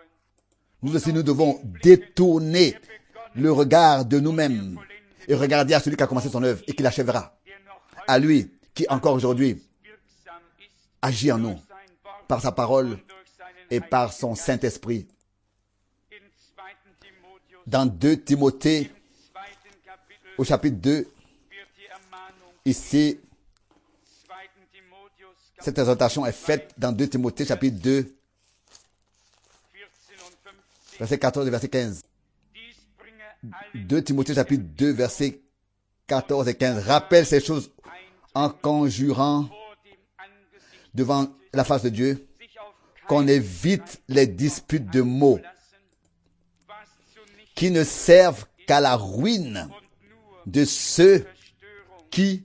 détourner le regard de nous-mêmes et regarder à celui qui a commencé son œuvre et qui l'achèvera. À lui qui, encore aujourd'hui, agit en nous par sa parole et par son Saint-Esprit. Dans 2 Timothée, au chapitre 2, ici, cette exhortation est faite dans 2 Timothée, chapitre 2, verset 14 et verset 15. 2 Timothée, chapitre 2, verset 14 et 15. Rappelle ces choses en conjurant devant la face de Dieu, qu'on évite les disputes de mots qui ne servent qu'à la ruine de ceux qui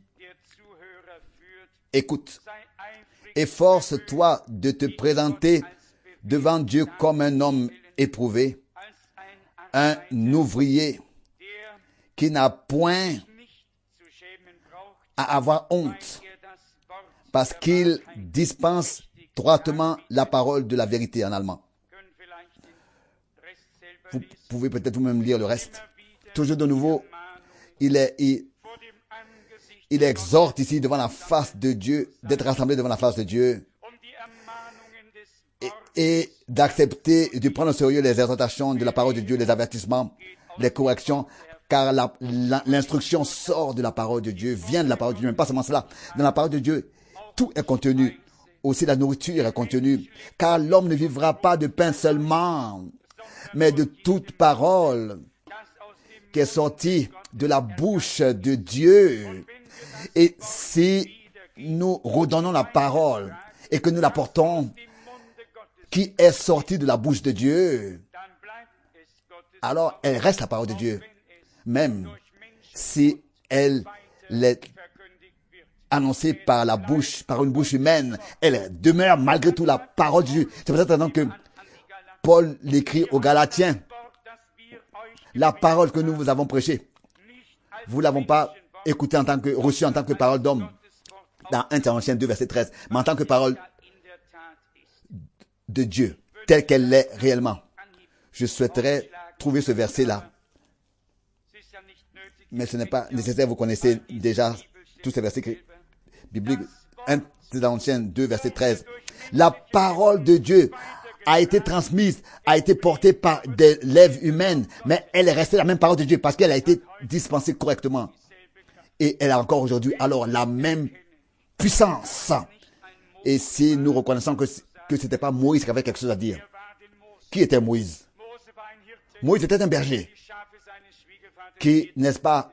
écoutent. Efforce-toi de te présenter devant Dieu comme un homme éprouvé, un ouvrier qui n'a point à avoir honte parce qu'il dispense droitement la parole de la vérité en allemand. Vous pouvez peut-être vous-même lire le reste. Toujours de nouveau, il exhorte ici devant la face de Dieu, d'être rassemblé devant la face de Dieu et d'accepter, de prendre au sérieux les exhortations de la parole de Dieu, les avertissements, les corrections, car l'instruction sort de la parole de Dieu, vient de la parole de Dieu, mais pas seulement cela. Dans la parole de Dieu, tout est contenu. Aussi la nourriture est contenue, car l'homme ne vivra pas de pain seulement, mais de toute parole qui est sortie de la bouche de Dieu. Et si nous redonnons la parole et que nous la portons, qui est sortie de la bouche de Dieu, alors elle reste la parole de Dieu. Même si elle est annoncée par la bouche, par une bouche humaine, elle demeure malgré tout la parole de Dieu. C'est pour ça que Paul l'écrit aux Galatiens. La parole que nous vous avons prêchée, vous ne l'avez pas écoutée reçue en tant que parole d'homme. Dans 1 Corinthiens 2, verset 13. Mais en tant que parole de Dieu, telle qu'elle l'est réellement. Je souhaiterais trouver ce verset-là. Mais ce n'est pas nécessaire, vous connaissez déjà tous ces versets bibliques. 1 Corinthiens 2, verset 13. La parole de Dieu a été transmise, a été portée par des lèvres humaines, mais elle est restée la même parole de Dieu parce qu'elle a été dispensée correctement. Et elle a encore aujourd'hui alors la même puissance. Et si nous reconnaissons que ce n'était pas Moïse qui avait quelque chose à dire. Qui était Moïse? Moïse était un berger qui, n'est-ce pas,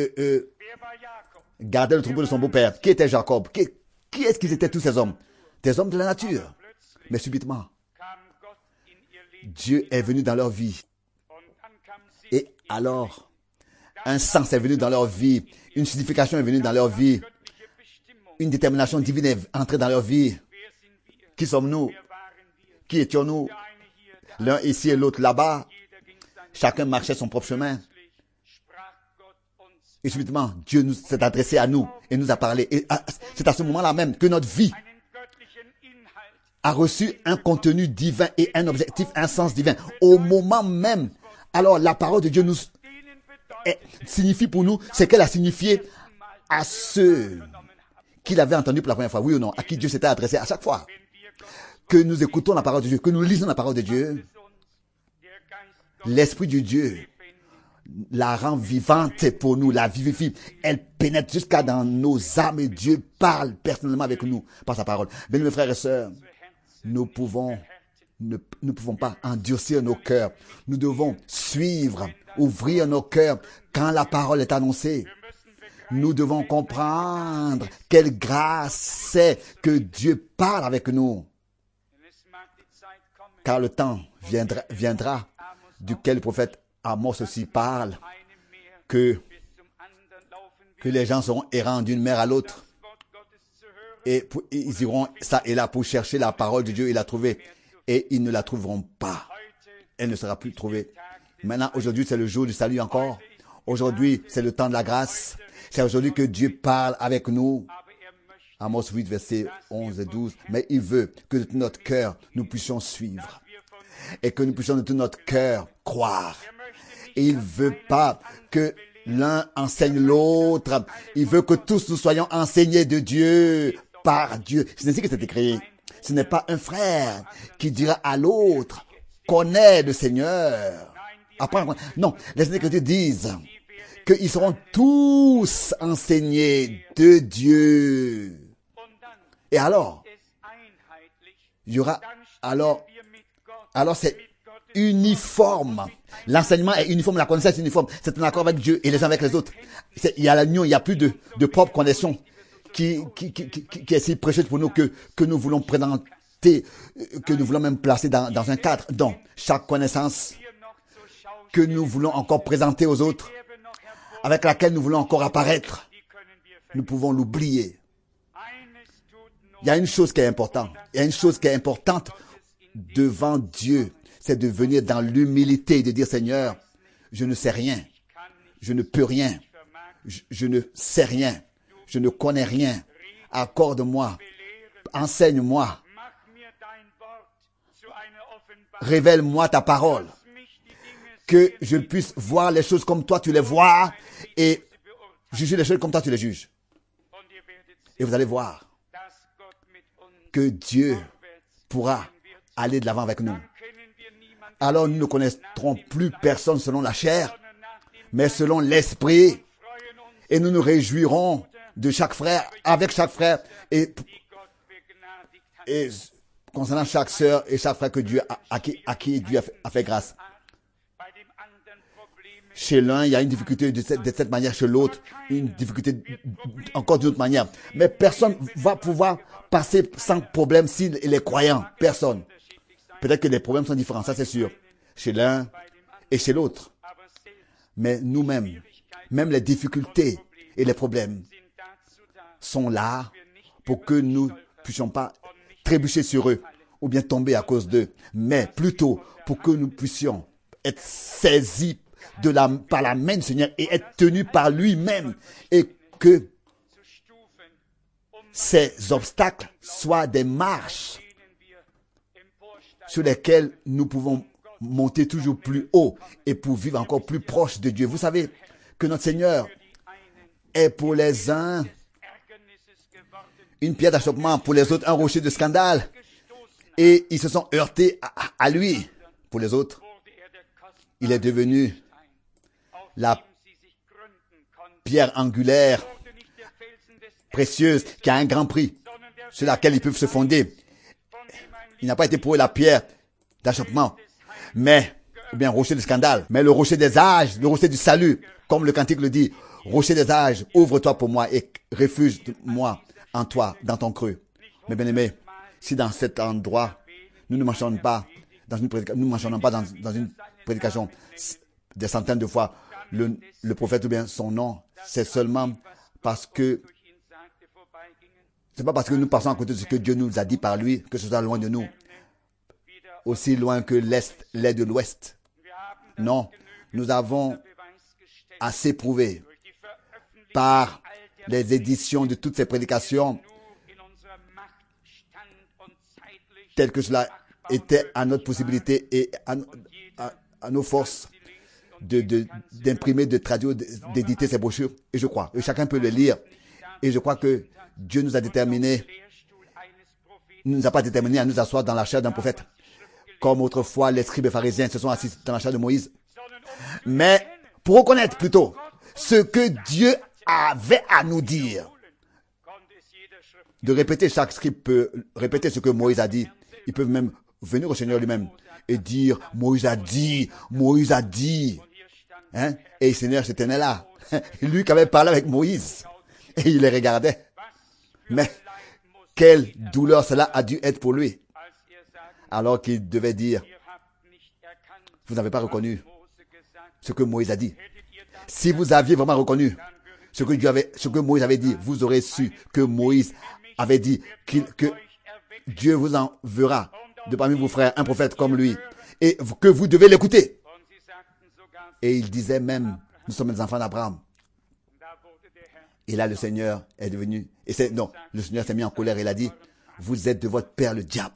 gardait le troupeau de son beau-père. Qui était Jacob? Qui est-ce qu'ils étaient tous ces hommes? Des hommes de la nature. Mais subitement, Dieu est venu dans leur vie. Et alors, un sens est venu dans leur vie. Une signification est venue dans leur vie. Une détermination divine est entrée dans leur vie. Qui sommes-nous? Qui étions-nous? L'un ici et l'autre là-bas. Chacun marchait son propre chemin. Et subitement, Dieu s'est adressé à nous et nous a parlé. Et c'est à ce moment-là même que notre vie a reçu un contenu divin et un objectif, un sens divin. Au moment même, alors la parole de Dieu nous signifie pour nous ce qu'elle a signifié à ceux qui l'avaient entendu pour la première fois, oui ou non, à qui Dieu s'était adressé à chaque fois que nous écoutons la parole de Dieu, que nous lisons la parole de Dieu. L'Esprit de Dieu la rend vivante pour nous, la vivifie. Elle pénètre jusqu'à dans nos âmes et Dieu parle personnellement avec nous par sa parole. Bien, mes frères et sœurs, nous ne pouvons pas endurcir nos cœurs. Nous devons suivre, ouvrir nos cœurs quand la parole est annoncée. Nous devons comprendre quelle grâce c'est que Dieu parle avec nous. Car le temps viendra duquel le prophète Amos aussi parle, que les gens seront errants d'une mer à l'autre. Et ils iront ça et là pour chercher la parole de Dieu et la trouver. Et ils ne la trouveront pas. Elle ne sera plus trouvée. Maintenant, aujourd'hui, c'est le jour du salut encore. Aujourd'hui, c'est le temps de la grâce. C'est aujourd'hui que Dieu parle avec nous. Amos 8, versets 11 et 12. Mais il veut que de tout notre cœur, nous puissions suivre. Et que nous puissions de tout notre cœur croire. Et il veut pas que l'un enseigne l'autre. Il veut que tous nous soyons enseignés de Dieu, par Dieu. C'est ainsi que c'est écrit. Ce n'est pas un frère qui dira à l'autre, connais le Seigneur. Après, non, les Écritures disent qu'ils seront tous enseignés de Dieu. Et alors, il y aura, alors c'est uniforme. L'enseignement est uniforme, la connaissance est uniforme. C'est un accord avec Dieu et les uns avec les autres. Il y a l'union, il n'y a plus de propre connexion qui est si précieuse pour nous que nous voulons présenter, que nous voulons même placer dans un cadre. Donc, chaque connaissance que nous voulons encore présenter aux autres, avec laquelle nous voulons encore apparaître, nous pouvons l'oublier. Il y a une chose qui est importante. Il y a une chose qui est importante devant Dieu, c'est de venir dans l'humilité et de dire, Seigneur, je ne sais rien, je ne peux rien, je ne sais rien, je ne connais rien. Accorde-moi, enseigne-moi, révèle-moi ta parole, que je puisse voir les choses comme toi tu les vois et juger les choses comme toi tu les juges. Et vous allez voir que Dieu pourra aller de l'avant avec nous. Alors nous ne connaîtrons plus personne selon la chair, mais selon l'esprit. Et nous nous réjouirons de chaque frère, avec chaque frère, et concernant chaque sœur et chaque frère que Dieu à qui Dieu a fait grâce. Chez l'un, il y a une difficulté de cette manière, chez l'autre, une difficulté encore d'une autre manière. Mais personne va pouvoir passer sans problème s'il est croyant. Personne. Peut-être que les problèmes sont différents, ça c'est sûr. Chez l'un et chez l'autre. Mais nous-mêmes, même les difficultés et les problèmes sont là pour que nous ne puissions pas trébucher sur eux ou bien tomber à cause d'eux, mais plutôt pour que nous puissions être saisis par la main du Seigneur et être tenus par lui-même, et que ces obstacles soient des marches sur lesquelles nous pouvons monter toujours plus haut et pour vivre encore plus proche de Dieu. Vous savez que notre Seigneur est pour les uns une pierre d'achoppement, pour les autres un rocher de scandale, et ils se sont heurtés à lui. Pour les autres, il est devenu la pierre angulaire précieuse qui a un grand prix sur laquelle ils peuvent se fonder. Il n'a pas été pour eux la pierre d'achoppement, mais ou bien rocher de scandale, mais le rocher des âges, le rocher du salut, comme le cantique le dit. Rocher des âges, ouvre-toi pour moi et réfugie-moi en toi, dans ton creux. Mais bien aimé, si dans cet endroit, nous ne mentionnons pas dans une prédication des centaines de fois le prophète ou bien son nom, c'est seulement parce que c'est pas parce que nous passons à côté de ce que Dieu nous a dit par lui que ce soit loin de nous, aussi loin que l'Est l'est de l'Ouest. Non, nous avons assez prouvé par les éditions de toutes ces prédications telles que cela était à notre possibilité et à nos forces d'imprimer, de traduire, d'éditer ces brochures. Et je crois, et chacun peut le lire. Et je crois que Dieu nous a déterminés, il ne nous a pas déterminés à nous asseoir dans la chair d'un prophète, comme autrefois les scribes et pharisiens se sont assis dans la chair de Moïse. Mais pour reconnaître plutôt ce que Dieu avait à nous dire. De répéter, chaque scribe peut répéter ce que Moïse a dit. Ils peuvent même venir au Seigneur lui-même et dire, Moïse a dit, Moïse a dit. Hein? Et le Seigneur se tenait là. Lui qui avait parlé avec Moïse. Et il les regardait. Mais quelle douleur cela a dû être pour lui. Alors qu'il devait dire, vous n'avez pas reconnu ce que Moïse a dit. Si vous aviez vraiment reconnu ce que Moïse avait dit, vous aurez su que Moïse avait dit que Dieu vous enverra de parmi vos frères un prophète comme lui et que vous devez l'écouter. Et il disait même, nous sommes des enfants d'Abraham. Et là, le Seigneur est devenu, le Seigneur s'est mis en colère et il a dit, vous êtes de votre père le diable.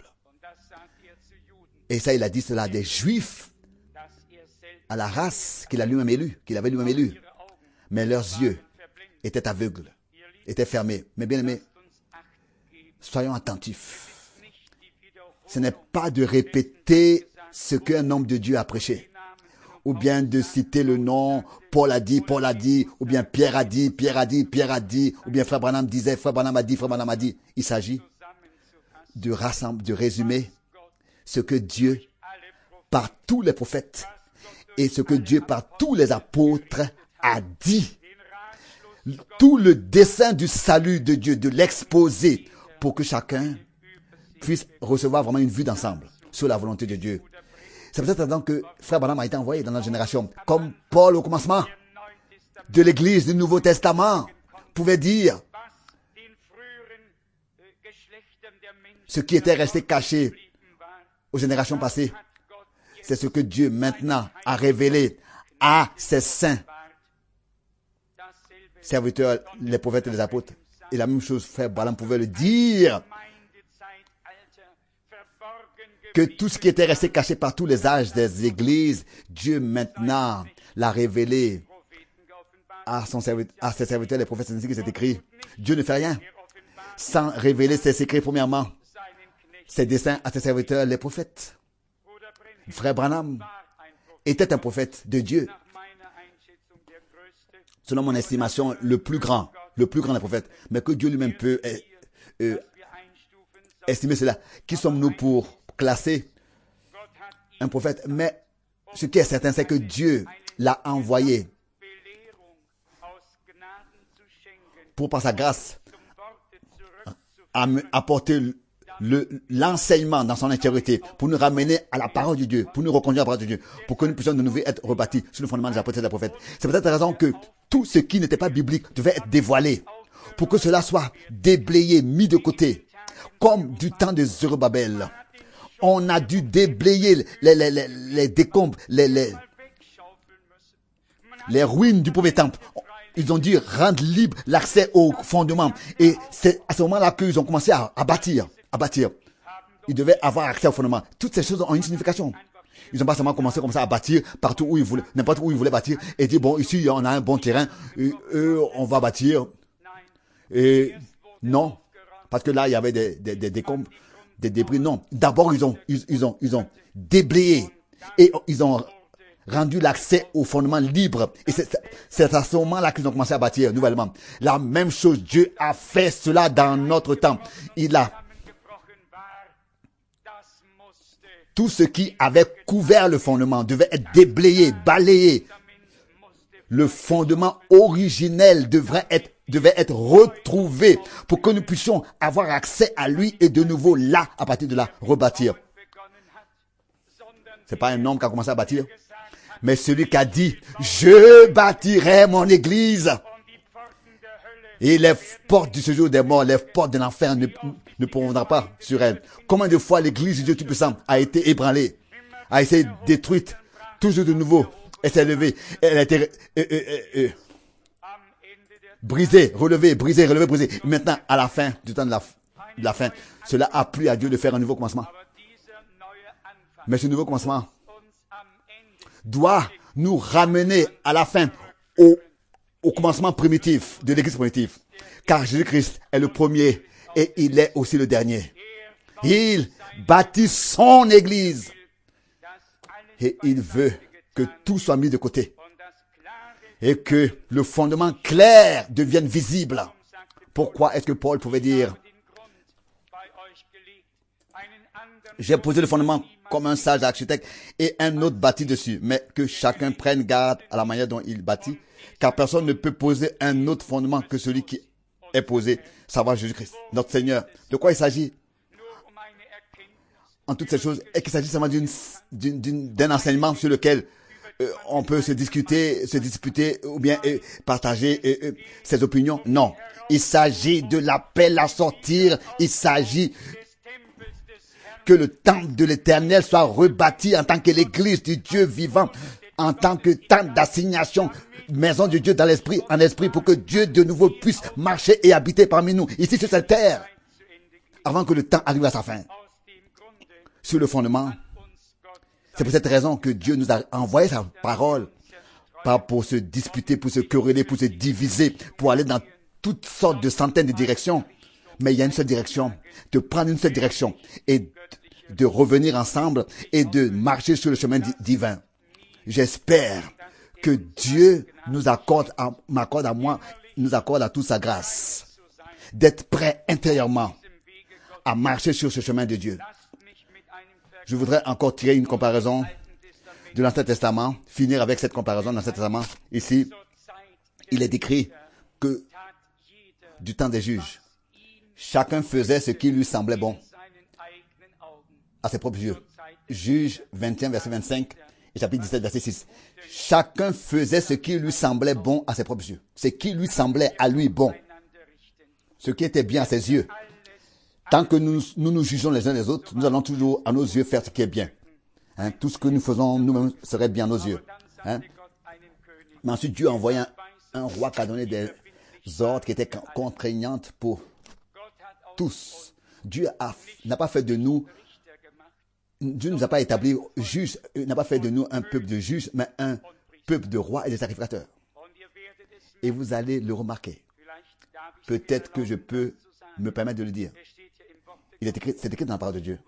Et ça, il a dit cela à des Juifs, à la race qu'il a lui-même élue, qu'il avait lui-même élue. Mais leurs yeux étaient aveugles, étaient fermés. Mais bien aimés, soyons attentifs. Ce n'est pas de répéter ce qu'un homme de Dieu a prêché, ou bien de citer le nom, Paul a dit, ou bien Pierre a dit, ou bien Frère Branham disait, Frère Branham a dit, Frère Branham a dit. Il s'agit de résumer ce que Dieu, par tous les prophètes, et ce que Dieu, par tous les apôtres, a dit. Tout le dessein du salut de Dieu, de l'exposer, pour que chacun puisse recevoir vraiment une vue d'ensemble sur la volonté de Dieu. C'est peut-être que Frère Branham a été envoyé dans notre génération, comme Paul au commencement de l'Église du Nouveau Testament pouvait dire ce qui était resté caché aux générations passées. C'est ce que Dieu maintenant a révélé à ses saints serviteurs, les prophètes et les apôtres. Et la même chose, frère Branham pouvait le dire, que tout ce qui était resté caché par tous les âges des églises, Dieu maintenant l'a révélé à ses serviteurs, les prophètes, ainsi que c'est écrit. Dieu ne fait rien sans révéler ses secrets, premièrement, ses desseins à ses serviteurs, les prophètes. Frère Branham était un prophète de Dieu. Selon mon estimation, le plus grand des prophètes. Mais que Dieu lui-même peut estimer cela. Qui sommes-nous pour classer un prophète? Mais ce qui est certain, c'est que Dieu l'a envoyé pour, par sa grâce, apporter l'enseignement dans son intégrité, pour nous ramener à la parole de Dieu, pour nous reconduire à la parole de Dieu, pour que nous puissions de nouveau être rebâtis sur le fondement des apôtres et des prophètes. C'est peut-être la raison que tout ce qui n'était pas biblique devait être dévoilé, pour que cela soit déblayé, mis de côté, comme du temps de Zorobabel. On a dû déblayer les décombres, les ruines du premier temple. Ils ont dû rendre libre l'accès au fondement. Et c'est à ce moment-là qu'ils ont commencé à bâtir. Ils devaient avoir accès au fondement. Toutes ces choses ont une signification. Ils n'ont pas seulement commencé comme ça à bâtir partout où ils voulaient, n'importe où ils voulaient bâtir, et dire, bon, ici, on a un bon terrain, on va bâtir. Et non, parce que là, il y avait des décombres, des débris. Non, d'abord, ils ont déblayé et ils ont rendu l'accès au fondement libre. Et c'est à ce moment-là qu'ils ont commencé à bâtir nouvellement. La même chose, Dieu a fait cela dans notre temps. Il a tout ce qui avait couvert le fondement devait être déblayé, balayé. Le fondement originel devait être retrouvé pour que nous puissions avoir accès à lui et de nouveau là, à partir de là, rebâtir. C'est pas un homme qui a commencé à bâtir, mais celui qui a dit, je bâtirai mon église. Et les portes du séjour des morts, les portes de l'enfer ne pourront pas sur elle. Combien de fois l'église du Dieu Tout-Puissant a été ébranlée, a été détruite, toujours de nouveau, elle s'est levée, elle a été brisée, relevée, brisée, relevée, brisée. Et maintenant, à la fin, du temps de la fin, cela a plu à Dieu de faire un nouveau commencement. Mais ce nouveau commencement doit nous ramener à la fin, au commencement primitif de l'église primitive. Car Jésus-Christ est le premier et il est aussi le dernier. Il bâtit son église et il veut que tout soit mis de côté et que le fondement clair devienne visible. Pourquoi est-ce que Paul pouvait dire, j'ai posé le fondement comme un sage architecte et un autre bâtit dessus, mais que chacun prenne garde à la manière dont il bâtit, car personne ne peut poser un autre fondement que celui qui est posé, savoir Jésus-Christ, notre Seigneur. De quoi il s'agit en toutes ces choses? Est-ce qu'il s'agit seulement d'un enseignement sur lequel on peut se disputer ou bien partager ses opinions? Non. Il s'agit de l'appel à sortir. Il s'agit que le temple de l'Éternel soit rebâti en tant que l'église du Dieu vivant, en tant que temple d'assignation, maison de Dieu dans l'esprit, en esprit, pour que Dieu de nouveau puisse marcher et habiter parmi nous, ici sur cette terre, avant que le temps arrive à sa fin. Sur le fondement, c'est pour cette raison que Dieu nous a envoyé sa parole, pas pour se disputer, pour se quereller, pour se diviser, pour aller dans toutes sortes de centaines de directions. Mais il y a une seule direction, de prendre une seule direction et de revenir ensemble et de marcher sur le chemin divin. J'espère que Dieu nous accorde m'accorde à moi, nous accorde à toute sa grâce, d'être prêt intérieurement à marcher sur ce chemin de Dieu. Je voudrais encore tirer une comparaison de l'Ancien Testament, finir avec cette comparaison de l'Ancien Testament. Ici, il est écrit que du temps des juges, chacun faisait ce qui lui semblait bon à ses propres yeux. Juge 21, verset 25 et chapitre 17, verset 6. Chacun faisait ce qui lui semblait bon à ses propres yeux. Ce qui lui semblait à lui bon. Ce qui était bien à ses yeux. Tant que nous jugeons les uns les autres, nous allons toujours à nos yeux faire ce qui est bien. Tout ce que nous faisons nous-mêmes serait bien à nos yeux. Mais ensuite, Dieu a envoyé un roi qui a donné des ordres qui étaient contraignants pour tous. Dieu n'a pas fait de nous, Dieu ne nous a pas établi juges, n'a pas fait de nous un peuple de juges, mais un peuple de rois et de sacrificateurs. Et vous allez le remarquer. Peut-être que je peux me permettre de le dire. C'est écrit dans la parole de Dieu.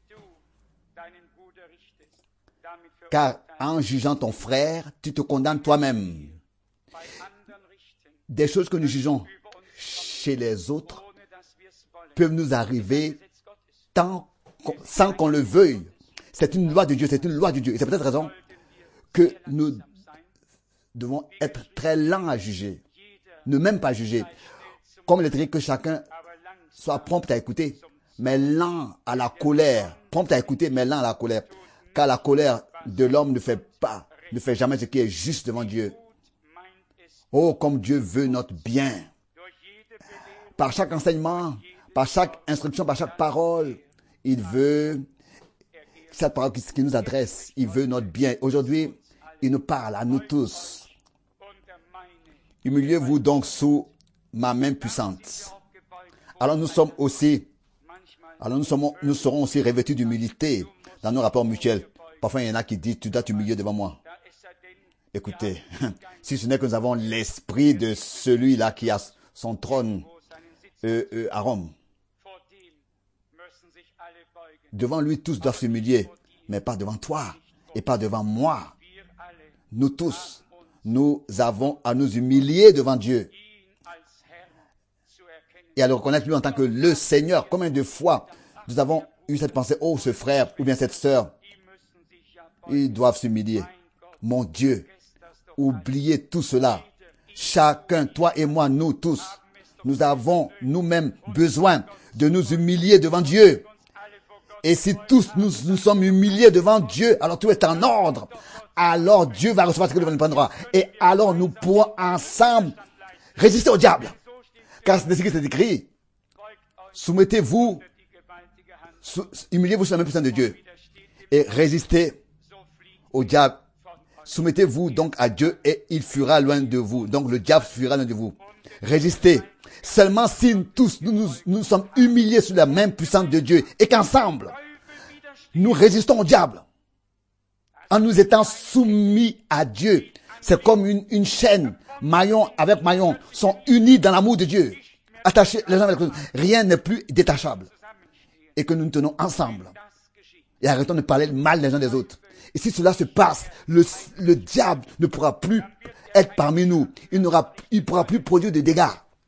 Car en jugeant ton frère, tu te condamnes toi-même. Des choses que nous jugeons chez les autres peuvent nous arriver sans qu'on le veuille. C'est une loi de Dieu, c'est une loi de Dieu. Et c'est peut-être raison que nous devons être très lents à juger. Ne même pas juger. Comme il est écrit que chacun soit prompt à écouter, mais lent à la colère. Prompt à écouter, mais lent à la colère. Car la colère de l'homme ne fait jamais ce qui est juste devant Dieu. Oh, comme Dieu veut notre bien. Par chaque enseignement, par chaque instruction, par chaque parole, il veut cette parole qui nous adresse. Il veut notre bien. Aujourd'hui, il nous parle à nous tous. Humiliez-vous donc sous ma main puissante. Alors nous serons aussi revêtus d'humilité dans nos rapports mutuels. Parfois, il y en a qui disent, tu dois t'humilier devant moi. Écoutez, si ce n'est que nous avons l'esprit de celui-là qui a son trône à Rome. Devant lui, tous doivent s'humilier, mais pas devant toi et pas devant moi. Nous tous, nous avons à nous humilier devant Dieu et à le reconnaître lui en tant que le Seigneur. Combien de fois nous avons eu cette pensée, oh, ce frère ou bien cette sœur, ils doivent s'humilier. Mon Dieu, oubliez tout cela. Chacun, toi et moi, nous tous, nous avons nous-mêmes besoin de nous humilier devant Dieu. Et si tous nous sommes humiliés devant Dieu, alors tout est en ordre. Alors Dieu va recevoir ce que nous ne prendra. Et alors nous pourrons ensemble résister au diable. Car c'est ce qui est écrit. Soumettez-vous, humiliez-vous sous la main puissante de Dieu. Et résistez au diable. Soumettez-vous donc à Dieu et il fuira loin de vous. Donc le diable fuira loin de vous. Résistez. Seulement si tous nous sommes humiliés sous la main puissante de Dieu et qu'ensemble, nous résistons au diable en nous étant soumis à Dieu. C'est comme une chaîne, maillon avec maillon, sont unis dans l'amour de Dieu. Attachés les uns avec les autres. Rien n'est plus détachable. Et que nous nous tenons ensemble. Et arrêtons de parler mal les uns des autres. Et si cela se passe, le diable ne pourra plus être parmi nous. Il ne pourra plus produire de dégâts.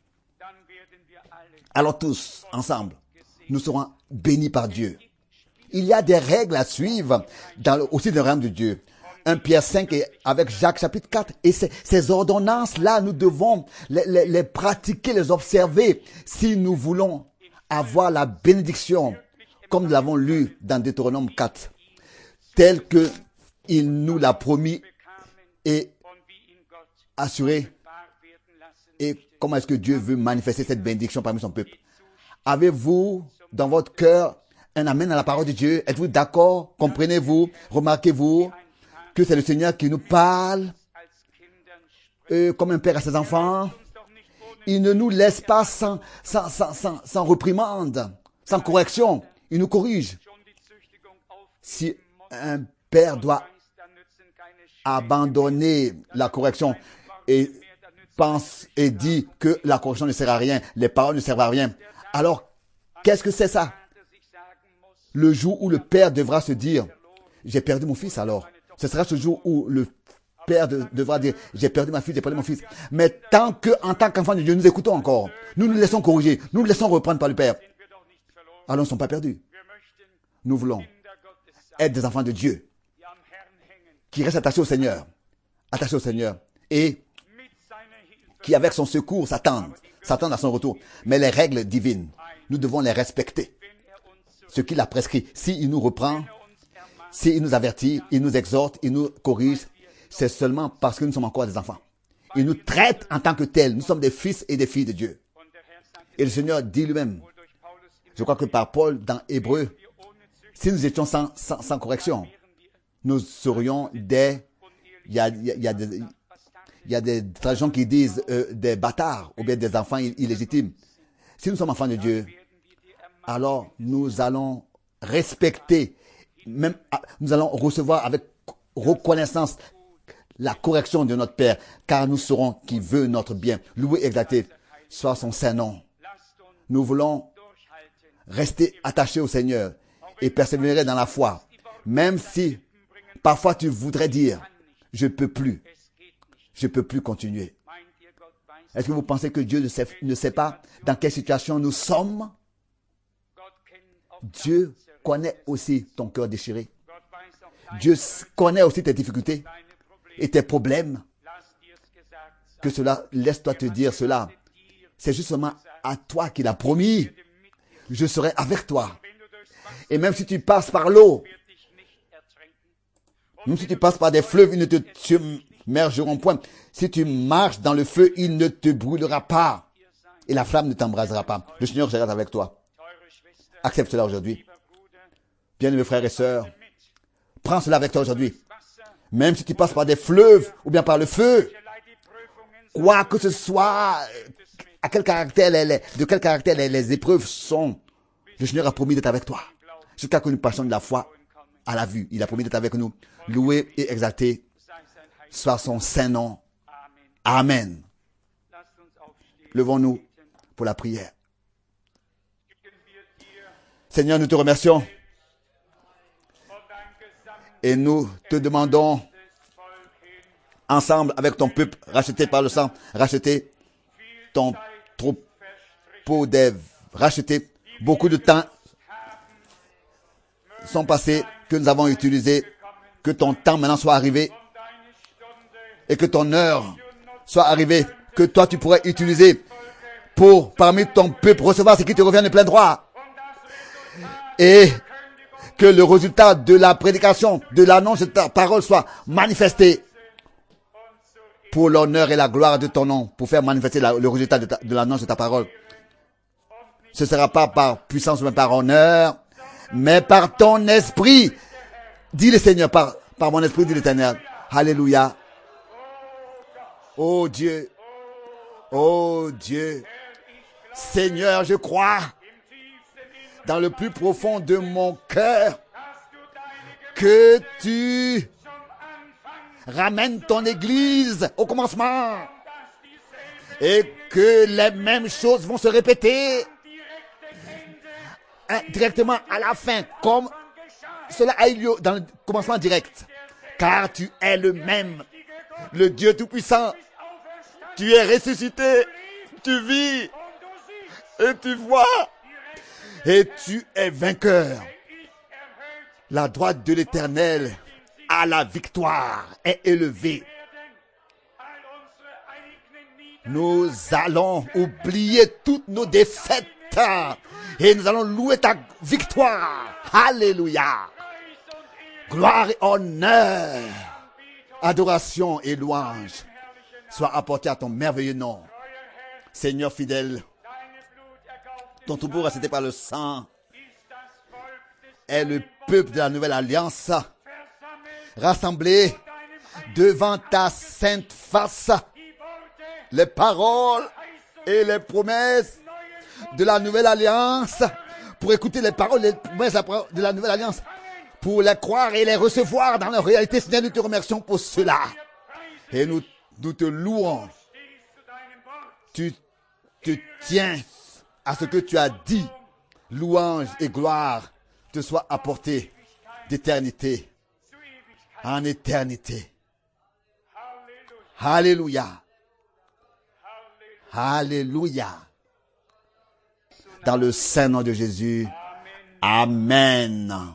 Alors tous, ensemble, nous serons bénis par Dieu. Il y a des règles à suivre aussi dans le royaume de Dieu. 1 Pierre 5 et avec Jacques chapitre 4. Et ces ordonnances-là, nous devons les pratiquer, les observer si nous voulons avoir la bénédiction, comme nous l'avons lu dans Deutéronome 4, tel que il nous l'a promis et assuré. Et comment est-ce que Dieu veut manifester cette bénédiction parmi son peuple? Avez-vous dans votre cœur un amen à la parole de Dieu? Êtes-vous d'accord? Comprenez-vous? Remarquez-vous que c'est le Seigneur qui nous parle comme un père à ses enfants? Il ne nous laisse pas sans reprimande, sans correction. Il nous corrige. Si un père doit abandonner la correction et pense et dit que la correction ne sert à rien, les paroles ne servent à rien, alors qu'est-ce que c'est ça? Le jour où le père devra se dire, j'ai perdu mon fils alors. Ce sera ce jour où le père devra dire, j'ai perdu ma fille, j'ai perdu mon fils. Mais tant qu'enfant de Dieu, nous écoutons encore. Nous nous laissons corriger, nous nous laissons reprendre par le Père. Alors nous ne sommes pas perdus. Nous voulons être des enfants de Dieu qui restent attachés au Seigneur, et qui avec son secours s'attendent à son retour. Mais les règles divines, nous devons les respecter. Ce qu'il a prescrit, s'il nous reprend, s'il nous avertit, il nous exhorte, il nous corrige, c'est seulement parce que nous sommes encore des enfants. Il nous traite en tant que tels. Nous sommes des fils et des filles de Dieu. Et le Seigneur dit lui-même, Je crois que par Paul dans Hébreu, si nous étions sans correction, nous serions des... Il y a des traditions qui disent des bâtards ou bien des enfants illégitimes. Si nous sommes enfants de Dieu, alors nous allons respecter, même nous allons recevoir avec reconnaissance la correction de notre Père, car nous saurons qu'il veut notre bien. Loué et exalté soit son saint nom. Nous voulons rester attachés au Seigneur et persévérer dans la foi, même si parfois tu voudrais dire, je peux plus continuer. Est-ce que vous pensez que Dieu ne sait pas dans quelle situation nous sommes? Dieu connaît aussi ton cœur déchiré. Dieu connaît aussi tes difficultés et tes problèmes. Que cela, laisse-toi te dire cela. C'est justement à toi qu'il a promis. Je serai avec toi. Et même si tu passes par l'eau, même si tu passes par des fleuves, ils ne te submergeront point. Si tu marches dans le feu, il ne te brûlera pas. Et la flamme ne t'embrasera pas. Le Seigneur sera avec toi. Accepte cela aujourd'hui. Bien-aimés frères et sœurs, prends cela avec toi aujourd'hui. Même si tu passes par des fleuves ou bien par le feu, quoi que ce soit, de quel caractère les épreuves sont, le Seigneur a promis d'être avec toi. Jusqu'à que nous passions de la foi à la vue. Il a promis d'être avec nous. Loué et exalté soit son saint nom. Amen. Levons-nous pour la prière. Seigneur, nous te remercions et nous te demandons ensemble avec ton peuple racheté par le sang, racheté ton troupeau d'Ève, racheté. Beaucoup de temps sont passés que nous avons utilisé, que ton temps maintenant soit arrivé et que ton heure soit arrivée, que toi tu pourrais utiliser pour parmi ton peuple recevoir ce qui te revient de plein droit et que le résultat de la prédication, de l'annonce de ta parole soit manifesté pour l'honneur et la gloire de ton nom, pour faire manifester le résultat de l'annonce de ta parole. Ce ne sera pas par puissance ou par honneur, mais par ton esprit. Dis le Seigneur, par mon esprit, dit l'Éternel. Alléluia. Oh Dieu, Seigneur, je crois dans le plus profond de mon cœur que tu ramènes ton église au commencement et que les mêmes choses vont se répéter directement à la fin, comme cela a eu lieu dans le commencement direct. Car tu es le même, le Dieu Tout-Puissant. Tu es ressuscité, tu vis et tu vois et tu es vainqueur. La droite de l'Éternel à la victoire est élevée. Nous allons oublier toutes nos défaites et nous allons louer ta victoire. Alléluia. Gloire et honneur, adoration et louange soient apportés à ton merveilleux nom. Seigneur fidèle, ton troupeau racheté par le sang est le peuple de la nouvelle alliance, rassemblé devant ta sainte face. Les paroles et les promesses de la nouvelle alliance, pour écouter les paroles et les promesses de la nouvelle alliance, pour les croire et les recevoir dans leur réalité. Seigneur, nous te remercions pour cela. Et nous te louons. Tu te tiens à ce que tu as dit. Louange et gloire te soient apportées d'éternité en éternité. Alléluia. Alléluia. Dans le saint nom de Jésus. Amen.